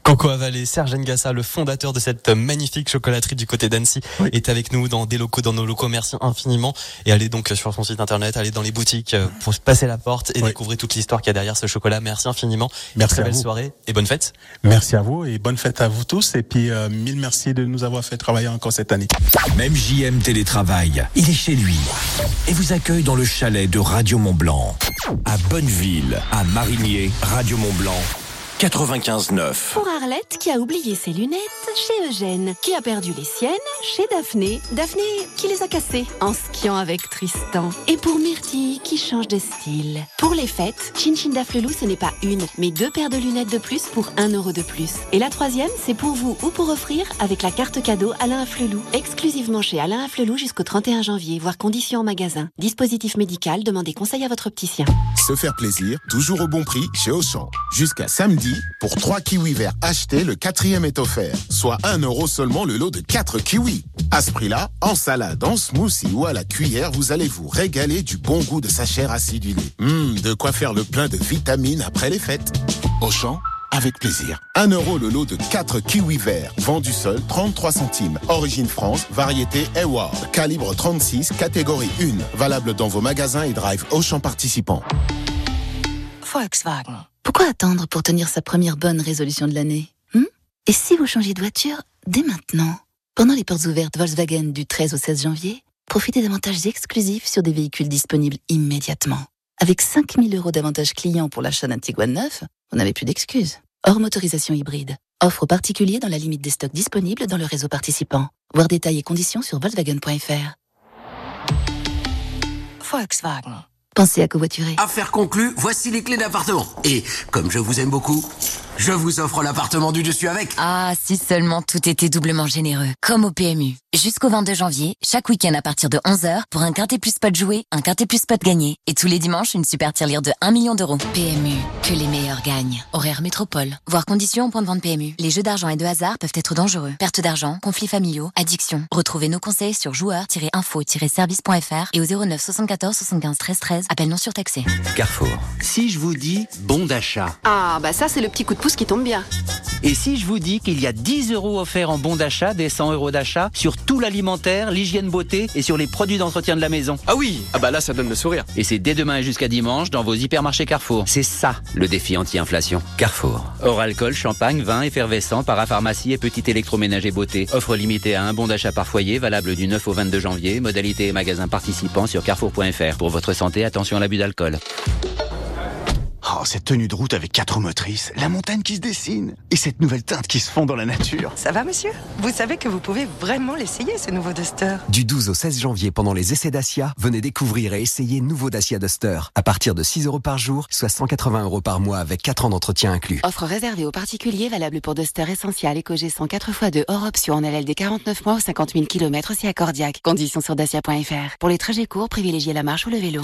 Coco Avalé, Serge Ngassa, le fondateur de cette magnifique chocolaterie du côté d'Annecy, oui. est avec nous dans des locaux, dans nos locaux. Merci infiniment. Et allez donc sur son site internet, allez dans les boutiques pour passer la porte et oui. découvrir toute l'histoire qu'il y a derrière ce chocolat. Merci infiniment. Merci. Très belle vous. soirée et bonne fête. Merci à vous et bonne fête à vous tous. Et puis euh, mille merci de nous avoir fait travailler encore cette année. Même J M Télétravail, il est chez lui et vous accueille dans le chalet de Radio Mont-Blanc. À Bonneville, à Marigné, Radio Mont-Blanc. quatre-vingt-quinze neuf. Pour Arlette qui a oublié ses lunettes chez Eugène, qui a perdu les siennes chez Daphné, Daphné qui les a cassées en skiant avec Tristan. Et pour Myrtille qui change de style. Pour les fêtes, Chin Chin Daflelou, ce n'est pas une, mais deux paires de lunettes de plus pour un euro de plus. Et la troisième, c'est pour vous ou pour offrir avec la carte cadeau Alain Afflelou. Exclusivement chez Alain Afflelou jusqu'au trente et un janvier, voire conditions en magasin. Dispositif médical, demandez conseil à votre opticien. Se faire plaisir, toujours au bon prix chez Auchan. Jusqu'à samedi, pour trois kiwis verts achetés, le quatrième est offert. Soit un euro seulement le lot de quatre kiwis. À ce prix-là, en salade, en smoothie ou à la cuillère, vous allez vous régaler du bon goût de sa chair acidulée. Hum, de quoi faire le plein de vitamines après les fêtes. Auchan, avec plaisir. un euro le lot de quatre kiwis verts. Vendu seul, trente-trois centimes. Origine France, variété Hayward. Calibre trente-six, catégorie un. Valable dans vos magasins et drive Auchan participants. Volkswagen. Pourquoi attendre pour tenir sa première bonne résolution de l'année hmm Et si vous changez de voiture dès maintenant? Pendant les portes ouvertes Volkswagen du treize au seize janvier, profitez d'avantages exclusifs sur des véhicules disponibles immédiatement. Avec cinq mille euros d'avantages clients pour l'achat d'un Tiguan neuf, vous n'avez plus d'excuses. Hors motorisation hybride. Offre aux particuliers dans la limite des stocks disponibles dans le réseau participant. Voir détails et conditions sur volkswagen point f r. Volkswagen. Pensez à covoiturer. Affaire conclue, voici les clés d'appartement. Et, comme je vous aime beaucoup, je vous offre l'appartement du dessus avec. Ah, si seulement tout était doublement généreux. Comme au P M U. Jusqu'au vingt-deux janvier, chaque week-end à partir de onze heures, pour un quinté plus spot joué, un quinté plus spot gagné. Et tous les dimanches, une super tirelire de un million d'euros. P M U, que les meilleurs gagnent. Horaire métropole. Voir conditions au point de vente P M U. Les jeux d'argent et de hasard peuvent être dangereux. Perte d'argent, conflits familiaux, addiction. Retrouvez nos conseils sur joueurs tiret info tiret service point f r et au zéro neuf soixante-quatorze soixante-quinze treize treize. Appel non surtaxé. Carrefour. Si je vous dis bon d'achat. Ah, bah ça, c'est le petit coup de pouce qui tombe bien. Et si je vous dis qu'il y a dix euros offerts en bon d'achat, des cent euros d'achat, sur tout l'alimentaire, l'hygiène beauté et sur les produits d'entretien de la maison. Ah oui, ah bah là, ça donne le sourire. Et c'est dès demain et jusqu'à dimanche dans vos hypermarchés Carrefour. C'est ça, le défi anti-inflation. Carrefour. Hors alcool, champagne, vin, effervescent, parapharmacie et petit électroménager beauté. Offre limitée à un bon d'achat par foyer, valable du neuf au vingt-deux janvier. Modalité et magasins participants sur carrefour point f r. Pour votre santé, attention à l'abus d'alcool. Oh, cette tenue de route avec quatre roues motrices, la montagne qui se dessine et cette nouvelle teinte qui se fond dans la nature. Ça va, monsieur? Vous savez que vous pouvez vraiment l'essayer, ce nouveau Duster. Du douze au seize janvier, pendant les essais Dacia, venez découvrir et essayer nouveau Dacia Duster. À partir de six euros par jour, soit cent quatre-vingts euros par mois avec quatre ans d'entretien inclus. Offre réservée aux particuliers, valable pour Duster Essential EcoG cent quatre fois deux hors option en L L D quarante-neuf mois ou cinquante mille kilomètres aussi à Cordiac. Conditions sur dacia point f r. Pour les trajets courts, privilégiez la marche ou le vélo.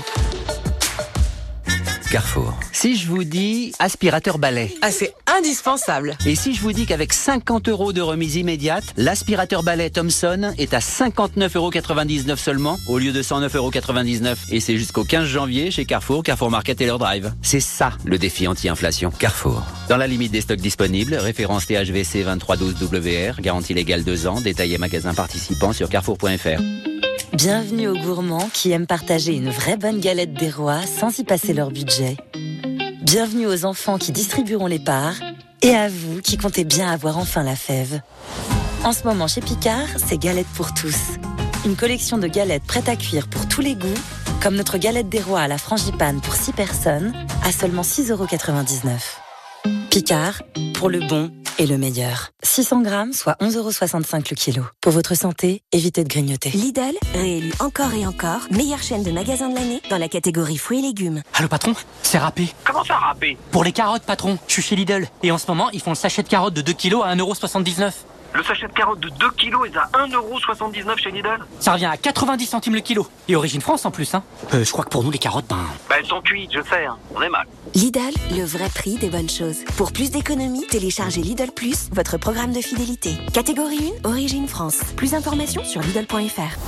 Carrefour. Si je vous dis aspirateur balai. Ah, c'est indispensable. Et si je vous dis qu'avec cinquante euros de remise immédiate, l'aspirateur balai Thomson est à cinquante-neuf euros quatre-vingt-dix-neuf seulement, au lieu de cent neuf euros quatre-vingt-dix-neuf. Et c'est jusqu'au quinze janvier chez Carrefour, Carrefour Market et leur drive. C'est ça, le défi anti-inflation. Carrefour. Dans la limite des stocks disponibles, référence T H V C vingt-trois douze W R, garantie légale deux ans, détaillé magasin participant sur carrefour point f r. Bienvenue aux gourmands qui aiment partager une vraie bonne galette des rois sans y passer leur budget. Bienvenue aux enfants qui distribueront les parts et à vous qui comptez bien avoir enfin la fève. En ce moment chez Picard, c'est galette pour tous. Une collection de galettes prêtes à cuire pour tous les goûts, comme notre galette des rois à la frangipane pour six personnes à seulement six euros quatre-vingt-dix-neuf. Picard, pour le bon et le meilleur. six cents grammes, soit onze euros soixante-cinq le kilo. Pour votre santé, évitez de grignoter. Lidl, réélu encore et encore, meilleure chaîne de magasins de l'année dans la catégorie fruits et légumes. Allô patron, c'est râpé. Comment ça râpé? Pour les carottes patron, je suis chez Lidl. Et en ce moment, ils font le sachet de carottes de deux kilos à un euro soixante-dix-neuf. Le sachet de carottes de deux kilos est à un euro soixante-dix-neuf chez Lidl. Ça revient à quatre-vingt-dix centimes le kilo. Et origine France en plus, hein. Euh, je crois que pour nous, les carottes, ben... Ben, elles sont cuites, je sais, hein. On est mal. Lidl, le vrai prix des bonnes choses. Pour plus d'économies, téléchargez Lidl Plus, votre programme de fidélité. Catégorie un, origine France. Plus d'informations sur lidl point f r.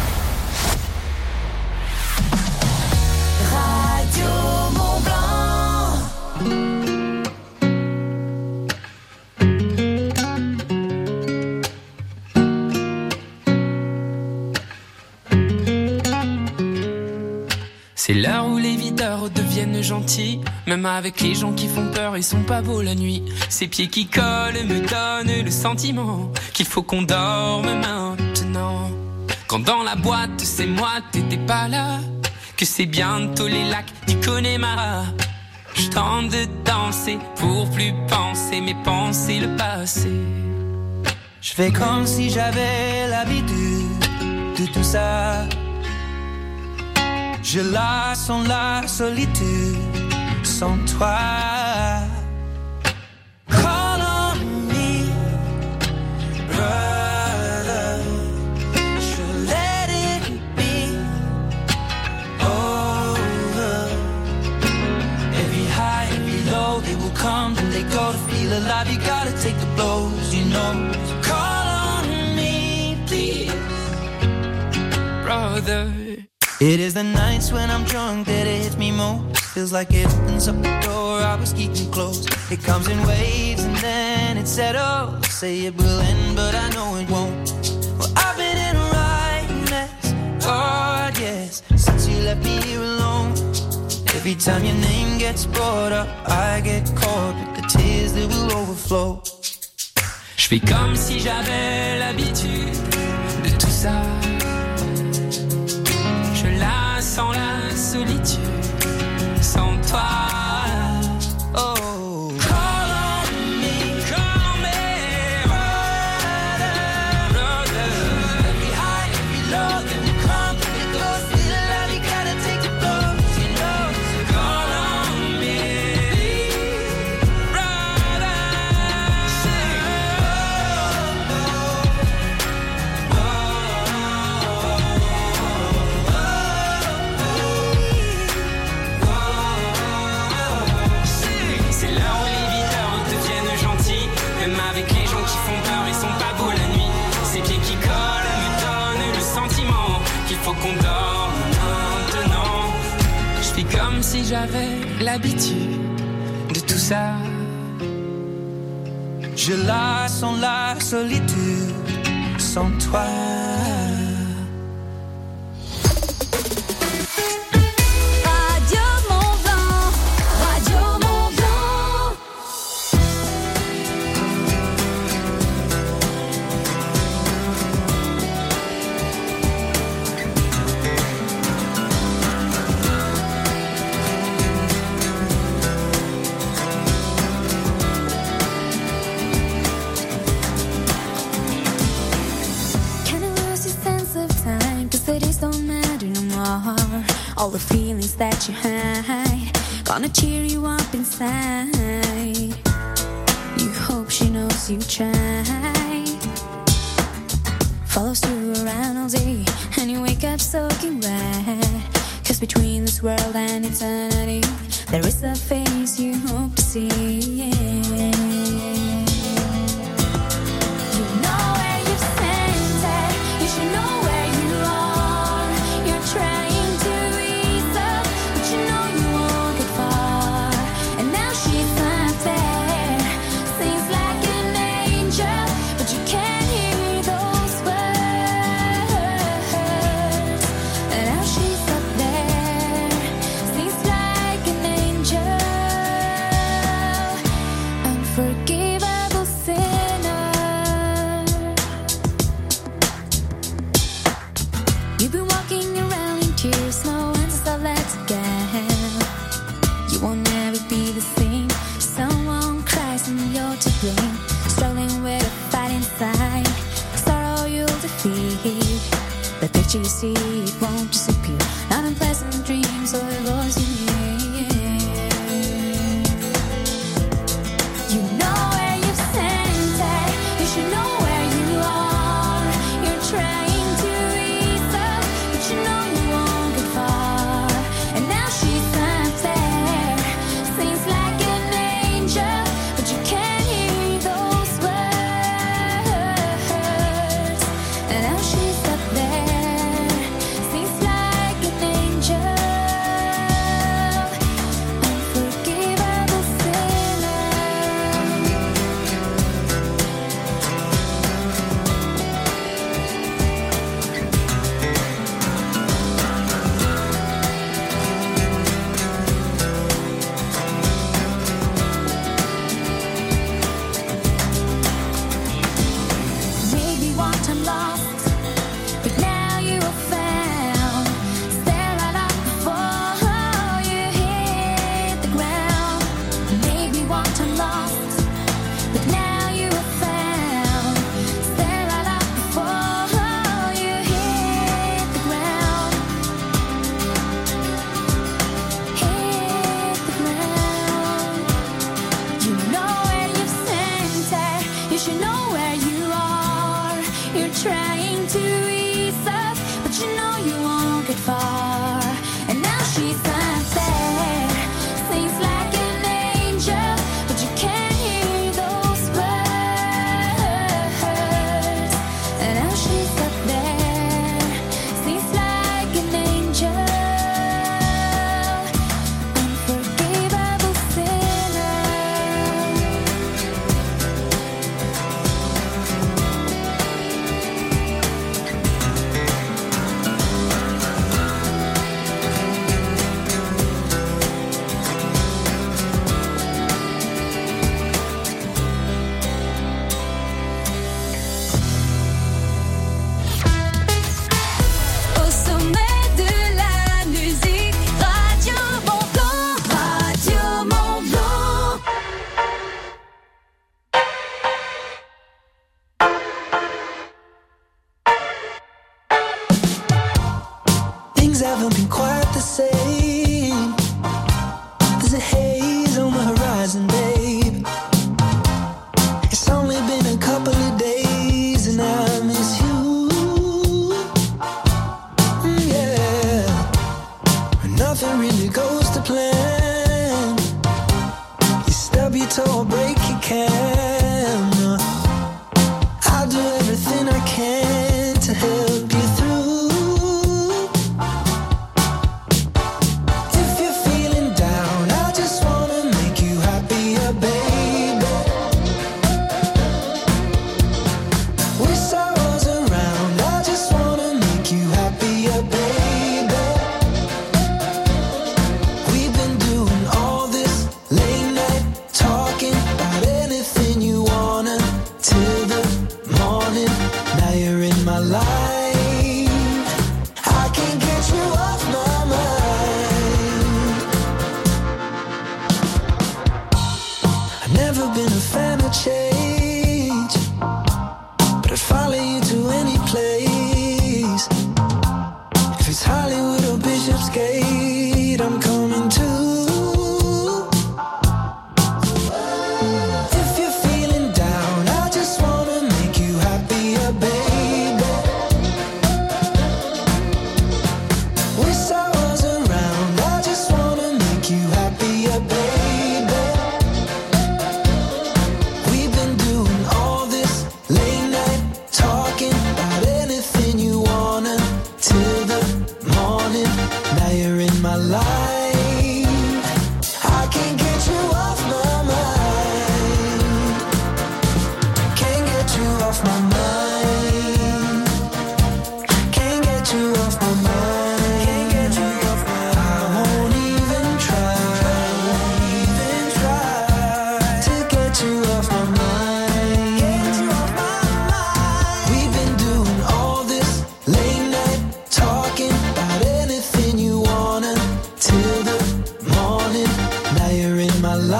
Radio Mont-Blanc. C'est l'heure où les videurs deviennent gentils. Même avec les gens qui font peur, ils sont pas beaux la nuit. Ces pieds qui collent me donnent le sentiment qu'il faut qu'on dorme maintenant. Quand dans la boîte c'est moi, t'étais pas là. Que c'est bientôt les lacs du Connemara. Je tente de danser pour plus penser, mais penser le passé. Je fais comme si j'avais l'habitude de tout ça. Je la sens la solitude sans toi. Call on me, brother. Je let it be over. Every high, every low, they will come and they go. To feel alive, you gotta take the blows, you know. So call on me, please, brother. It is the nights when I'm drunk that it hits me most. Feels like it opens up the door I was keeping closed. It comes in waves and then it settles. Say it will end but I know it won't. Well, I've been in a right mess, oh yes, since you left me here alone. Every time your name gets brought up, I get caught with the tears that will overflow. Je fais comme si j'avais l'habitude de tout ça. Je la sens la solitude sans toi. Oh, call on me, call on me, brother, brother. Every high, every low, then we come and it goes. Still alive, you gotta take the blows, you know. So call on me, brother. C'est là où les videurs deviennent gentils. Même avec les gens qui font peur, ils sont pas beaux la nuit. Ces pieds qui collent me donnent le sentiment qu'il faut qu'on dorme maintenant. Je fais comme si j'avais l'habitude de tout ça. Je la sens la solitude sans toi. Radio Mont Blanc, Radio Mont Blanc. Kinda lose your sense of time, 'cause the days don't matter no more. All the feelings that you hide, gonna cheer you up inside. You hope she knows you tried. Follows you around all day, and you wake up soaking wet. 'Cause between this world and eternity, there is a face you hope to see. You know where you've sent it, you should know where you are. You're trying to ease up, but you know you won't get far. And now she's not there, seems like an angel, but you can't hear those words. And now she's up there, seems like an angel, unforgivable sinner. You've been walking around in tears, no answers are left again. You won't ever be the same. Someone cries and you're to blame. Struggling with a fight inside. Sorrow you'll defeat. The picture you see, it won't disappear. Not unpleasant dreams or a voice you hear. You know where you've sent it, you should know where you are. You're trying to ease up, but you know you won't get far. And now she's not there, seems like an angel, but you can't hear those words. And now she's up there, seems like an angel. You're trying to ease up, but you know you won't get far. And now she's not there. Sings like an angel, but you can't hear those words. And now she's up there. Sings like an angel. Unforgivable sinner. Au sommet de la musique, Radio Mont Blanc, Radio Mont Blanc. Things haven't been quite the same. There's a haze on the horizon, babe. It's only been a couple of days and I miss you. Mm, yeah. Nothing really goes to plan. You stub your toe or break your can. I'll do everything I can to help you through. If you're feeling down, I just wanna make you happier, baby. With sorrows around, I just wanna make you happier, baby. We've been doing all this late night talking about anything you wanna till the morning. Now you're in my life. I can't get you off my mind. I've never been a fan of change, but I'd follow you to any place. If it's Hollywood or Bishopsgate, I'm coming too. If you're feeling down, I just wanna make you happier, baby. With sorrows around, I just wanna make you happier, baby. We've been doing all this late night talking about anything you wanna till the morning. Now you're in my life. I can't get you off my mind. Can't get you off my mind. Can't get you off my mind. Can't get you off my mind. I won't even try. Won't even try to get you off my mind. Get you off my mind. We've been doing all this late night talking about anything you wanna till the morning. Now you're in my life.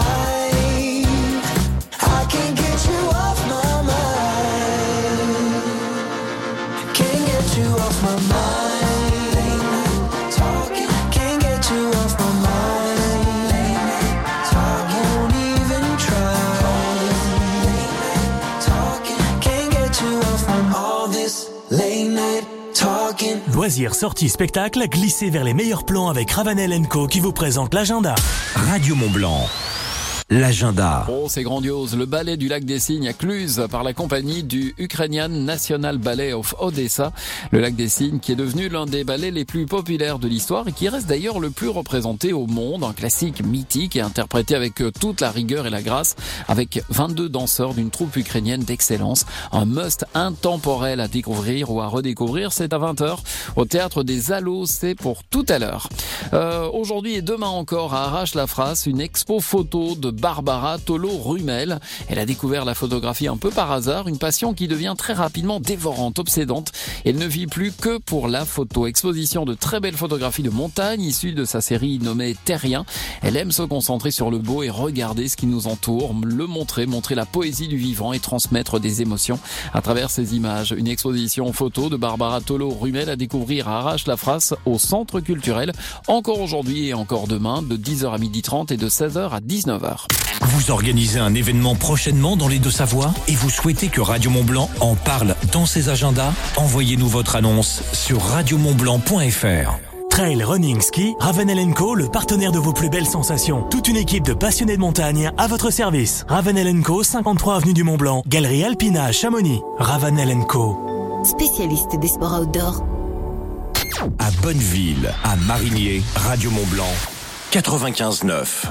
I can't get you off my mind. Can't get you off my mind. Late night talking. Can't get you off my mind. Late night talking. Won't even try. Late night talking. Can't get you off my all this late night talking. Loisirs, sorties, spectacles, glissez vers les meilleurs plans avec Ravanel and Co qui vous présente l'agenda. Radio Mont Blanc. L'agenda. Oh, c'est grandiose. Le ballet du lac des Cygnes à Cluse par la compagnie du Ukrainian National Ballet of Odessa. Le lac des Cygnes qui est devenu l'un des ballets les plus populaires de l'histoire et qui reste d'ailleurs le plus représenté au monde. Un classique mythique et interprété avec toute la rigueur et la grâce avec vingt-deux danseurs d'une troupe ukrainienne d'excellence. Un must intemporel à découvrir ou à redécouvrir. C'est à vingt heures au Théâtre des Allos. C'est pour tout à l'heure. Euh, aujourd'hui et demain encore à Arrache-la-Frasse, une expo photo de Barbara Tolo-Rumel. Elle a découvert la photographie un peu par hasard, une passion qui devient très rapidement dévorante, obsédante. Elle ne vit plus que pour la photo. Exposition de très belles photographies de montagne issues de sa série nommée Terrien. Elle aime se concentrer sur le beau et regarder ce qui nous entoure, le montrer, montrer la poésie du vivant et transmettre des émotions à travers ces images. Une exposition photo de Barbara Tolo-Rumel à découvrir à Arrache-la-Frasse au Centre culturel, encore aujourd'hui et encore demain, de dix heures à midi trente et de seize heures à dix-neuf heures. Vous organisez un événement prochainement dans les Deux-Savoies et vous souhaitez que Radio Mont-Blanc en parle dans ses agendas? Envoyez-nous votre annonce sur radio mont blanc point f r. Trail, running, ski, Ravenel and Co, le partenaire de vos plus belles sensations. Toute une équipe de passionnés de montagne à votre service. Ravenel and Co, cinquante-trois avenue du Mont-Blanc, Galerie Alpina à Chamonix. Ravenel and Co, spécialiste des sports outdoor. À Bonneville, à Marigné, Radio Mont-Blanc, quatre-vingt-quinze neuf.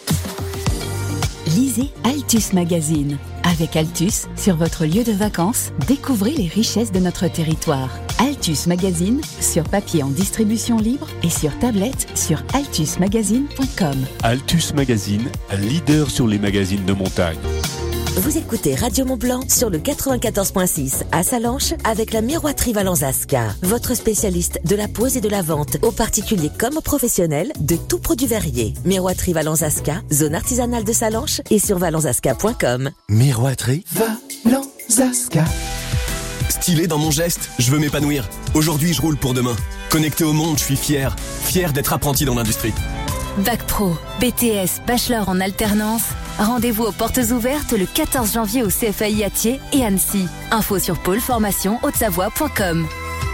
Lisez Altus Magazine. Avec Altus, sur votre lieu de vacances, découvrez les richesses de notre territoire. Altus Magazine, sur papier en distribution libre et sur tablette sur altus magazine point com. Altus Magazine, leader sur les magazines de montagne. Vous écoutez Radio Mont-Blanc sur le quatre-vingt-quatorze virgule six à Salanches avec la miroiterie Valence Asca, votre spécialiste de la pose et de la vente aux particuliers comme aux professionnels de tout produit verrier. Miroiterie Valence Asca, zone artisanale de Salanches et sur valence asca point com. Miroiterie Valence Asca. Stylé dans mon geste, je veux m'épanouir. Aujourd'hui, je roule pour demain. Connecté au monde, je suis fier. Fier d'être apprenti dans l'industrie. Bac Pro, B T S, Bachelor en alternance. Rendez-vous aux portes ouvertes le quatorze janvier au C F A I à Thiers et Annecy. Info sur pôle formation haute savoie point com.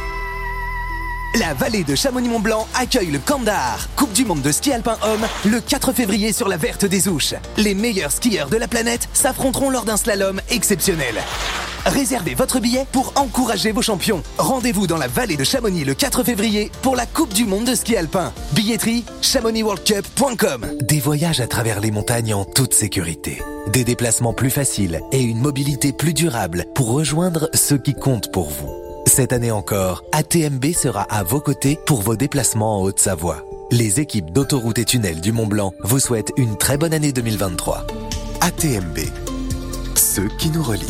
La vallée de Chamonix-Mont-Blanc accueille le Kandahar, Coupe du monde de ski alpin homme, le quatre février sur la Verte des Ouches. Les meilleurs skieurs de la planète s'affronteront lors d'un slalom exceptionnel. Réservez votre billet pour encourager vos champions. Rendez-vous dans la vallée de Chamonix le quatre février pour la Coupe du monde de ski alpin. Billetterie chamonix world cup point com. Des voyages à travers les montagnes en toute sécurité. Des déplacements plus faciles et une mobilité plus durable pour rejoindre ceux qui comptent pour vous. Cette année encore, A T M B sera à vos côtés pour vos déplacements en Haute-Savoie. Les équipes d'Autoroute et Tunnel du Mont-Blanc vous souhaitent une très bonne année deux mille vingt-trois. A T M B, ceux qui nous relient.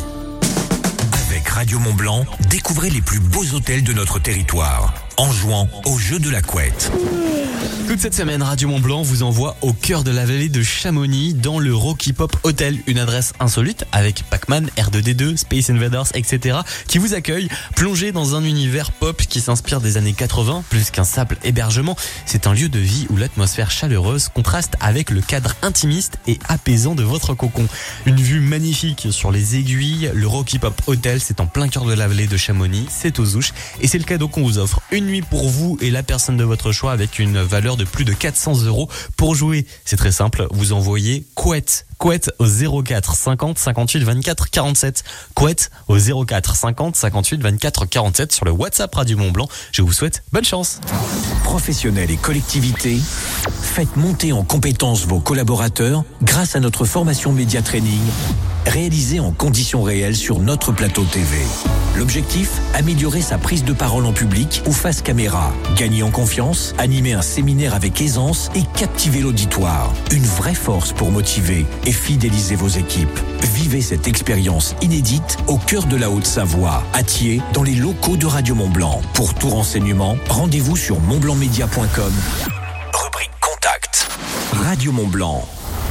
Avec Radio Mont-Blanc, découvrez les plus beaux hôtels de notre territoire en jouant au jeu de la couette. Toute cette semaine, Radio Mont-Blanc vous envoie au cœur de la vallée de Chamonix dans le Rocky Pop Hotel, une adresse insolite avec Pac-Man, R deux D deux, Space Invaders, et cetera qui vous accueille, plongé dans un univers pop qui s'inspire des années quatre-vingts. Plus qu'un simple hébergement, c'est un lieu de vie où l'atmosphère chaleureuse contraste avec le cadre intimiste et apaisant de votre cocon. Une vue magnifique sur les aiguilles, le Rocky Pop Hotel, c'est en plein cœur de la vallée de Chamonix, c'est aux Ouches et c'est le cadeau qu'on vous offre. Une nuit pour vous et la personne de votre choix avec une valeur de plus de quatre cents euros. Pour jouer, c'est très simple, vous envoyez couette, couette au zéro quatre cinquante cinquante-huit vingt-quatre quarante-sept. Couette au zéro quatre cinquante cinquante-huit vingt-quatre quarante-sept sur le WhatsApp Radio Mont-Blanc. Je vous souhaite bonne chance. Professionnels et collectivités, faites monter en compétences vos collaborateurs grâce à notre formation Média Training réalisée en conditions réelles sur notre plateau T V. L'objectif, améliorer sa prise de parole en public ou face caméra, gagner en confiance, animer un séminaire avec aisance et captiver l'auditoire. Une vraie force pour motiver et fidéliser vos équipes. Vivez cette expérience inédite au cœur de la Haute-Savoie, à Thiers, dans les locaux de Radio Mont-Blanc. Pour tout renseignement, rendez-vous sur mont blanc média point com. Rubrique Contact. Radio Mont-Blanc.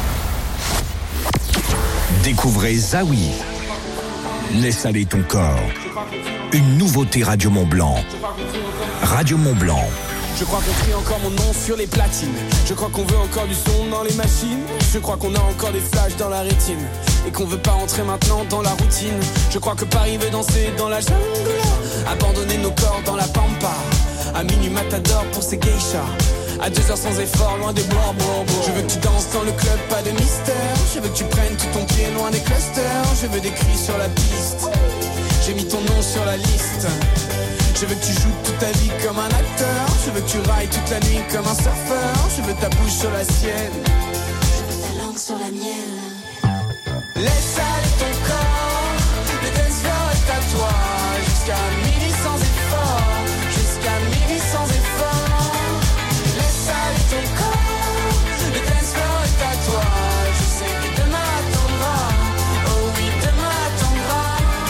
Découvrez Zawi. Laisse aller ton corps. Une nouveauté Radio Mont-Blanc. Radio Mont-Blanc. Je crois qu'on crie encore mon nom sur les platines. Je crois qu'on veut encore du son dans les machines. Je crois qu'on a encore des flashs dans la rétine. Et qu'on veut pas rentrer maintenant dans la routine. Je crois que Paris veut danser dans la jungle. Abandonner nos corps dans la pampa. À minuit matador pour ses geishas. À deux heures sans effort, loin des blancs, blancs, blancs. Je veux que tu danses dans le club, pas de mystère. Je veux que tu prennes tout ton pied loin des clusters. Je veux des cris sur la piste. J'ai mis ton nom sur la liste. Je veux que tu joues toute ta vie comme un acteur. Je veux que tu railles toute la nuit comme un surfeur. Je veux ta bouche sur la sienne. Je veux ta langue sur la mienne. Laisse aller ton corps. Le dance floor est à toi. Jusqu'à minuit sans effort. Jusqu'à minuit sans effort. Laisse aller ton corps. Le dance floor est à toi. Je sais que demain attendra. Oh oui, demain attendra.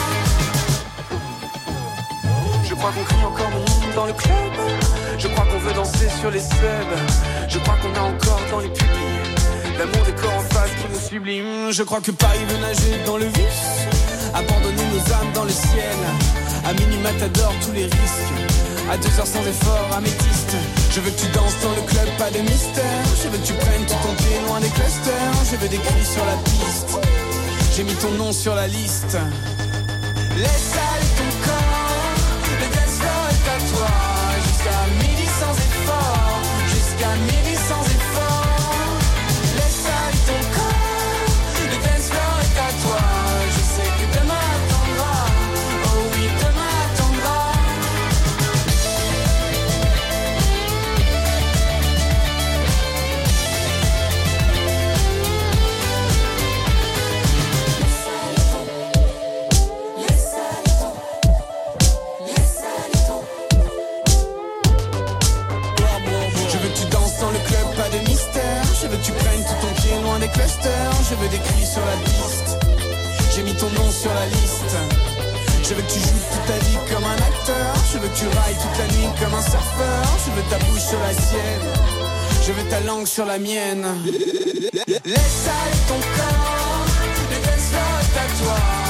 Je crois qu'on crie encore mon nom dans le club. Je crois qu'on veut danser sur les subs. Je crois qu'on a encore dans les pupilles l'amour des corps en face qui nous sublime. Je crois que Paris veut nager dans le vice. Abandonner nos âmes dans le ciel. À minuit matador tous les risques. À deux heures sans effort, améthyste. Je veux que tu danses dans le club, pas de mystère. Je veux que tu prennes tout ton pied loin des clusters. Je veux des cris sur la piste. J'ai mis ton nom sur la liste. Laisse aller ton corps. Le dance floor est à toi. Jusqu'à midi sans effort. Jusqu'à midi sans effort. Laisse aller ton corps. Le dance floor est à toi. Je sais que demain attendra. Oh oui, demain attendra. Je veux que tu prennes tout ton pied loin des clusters. Je veux des cris sur la piste. J'ai mis ton nom sur la liste. Je veux que tu joues toute ta vie comme un acteur. Je veux que tu railles toute la nuit comme un surfeur. Je veux ta bouche sur la sienne. Je veux ta langue sur la mienne. Laisse aller ton corps. Le dance floor est à toi.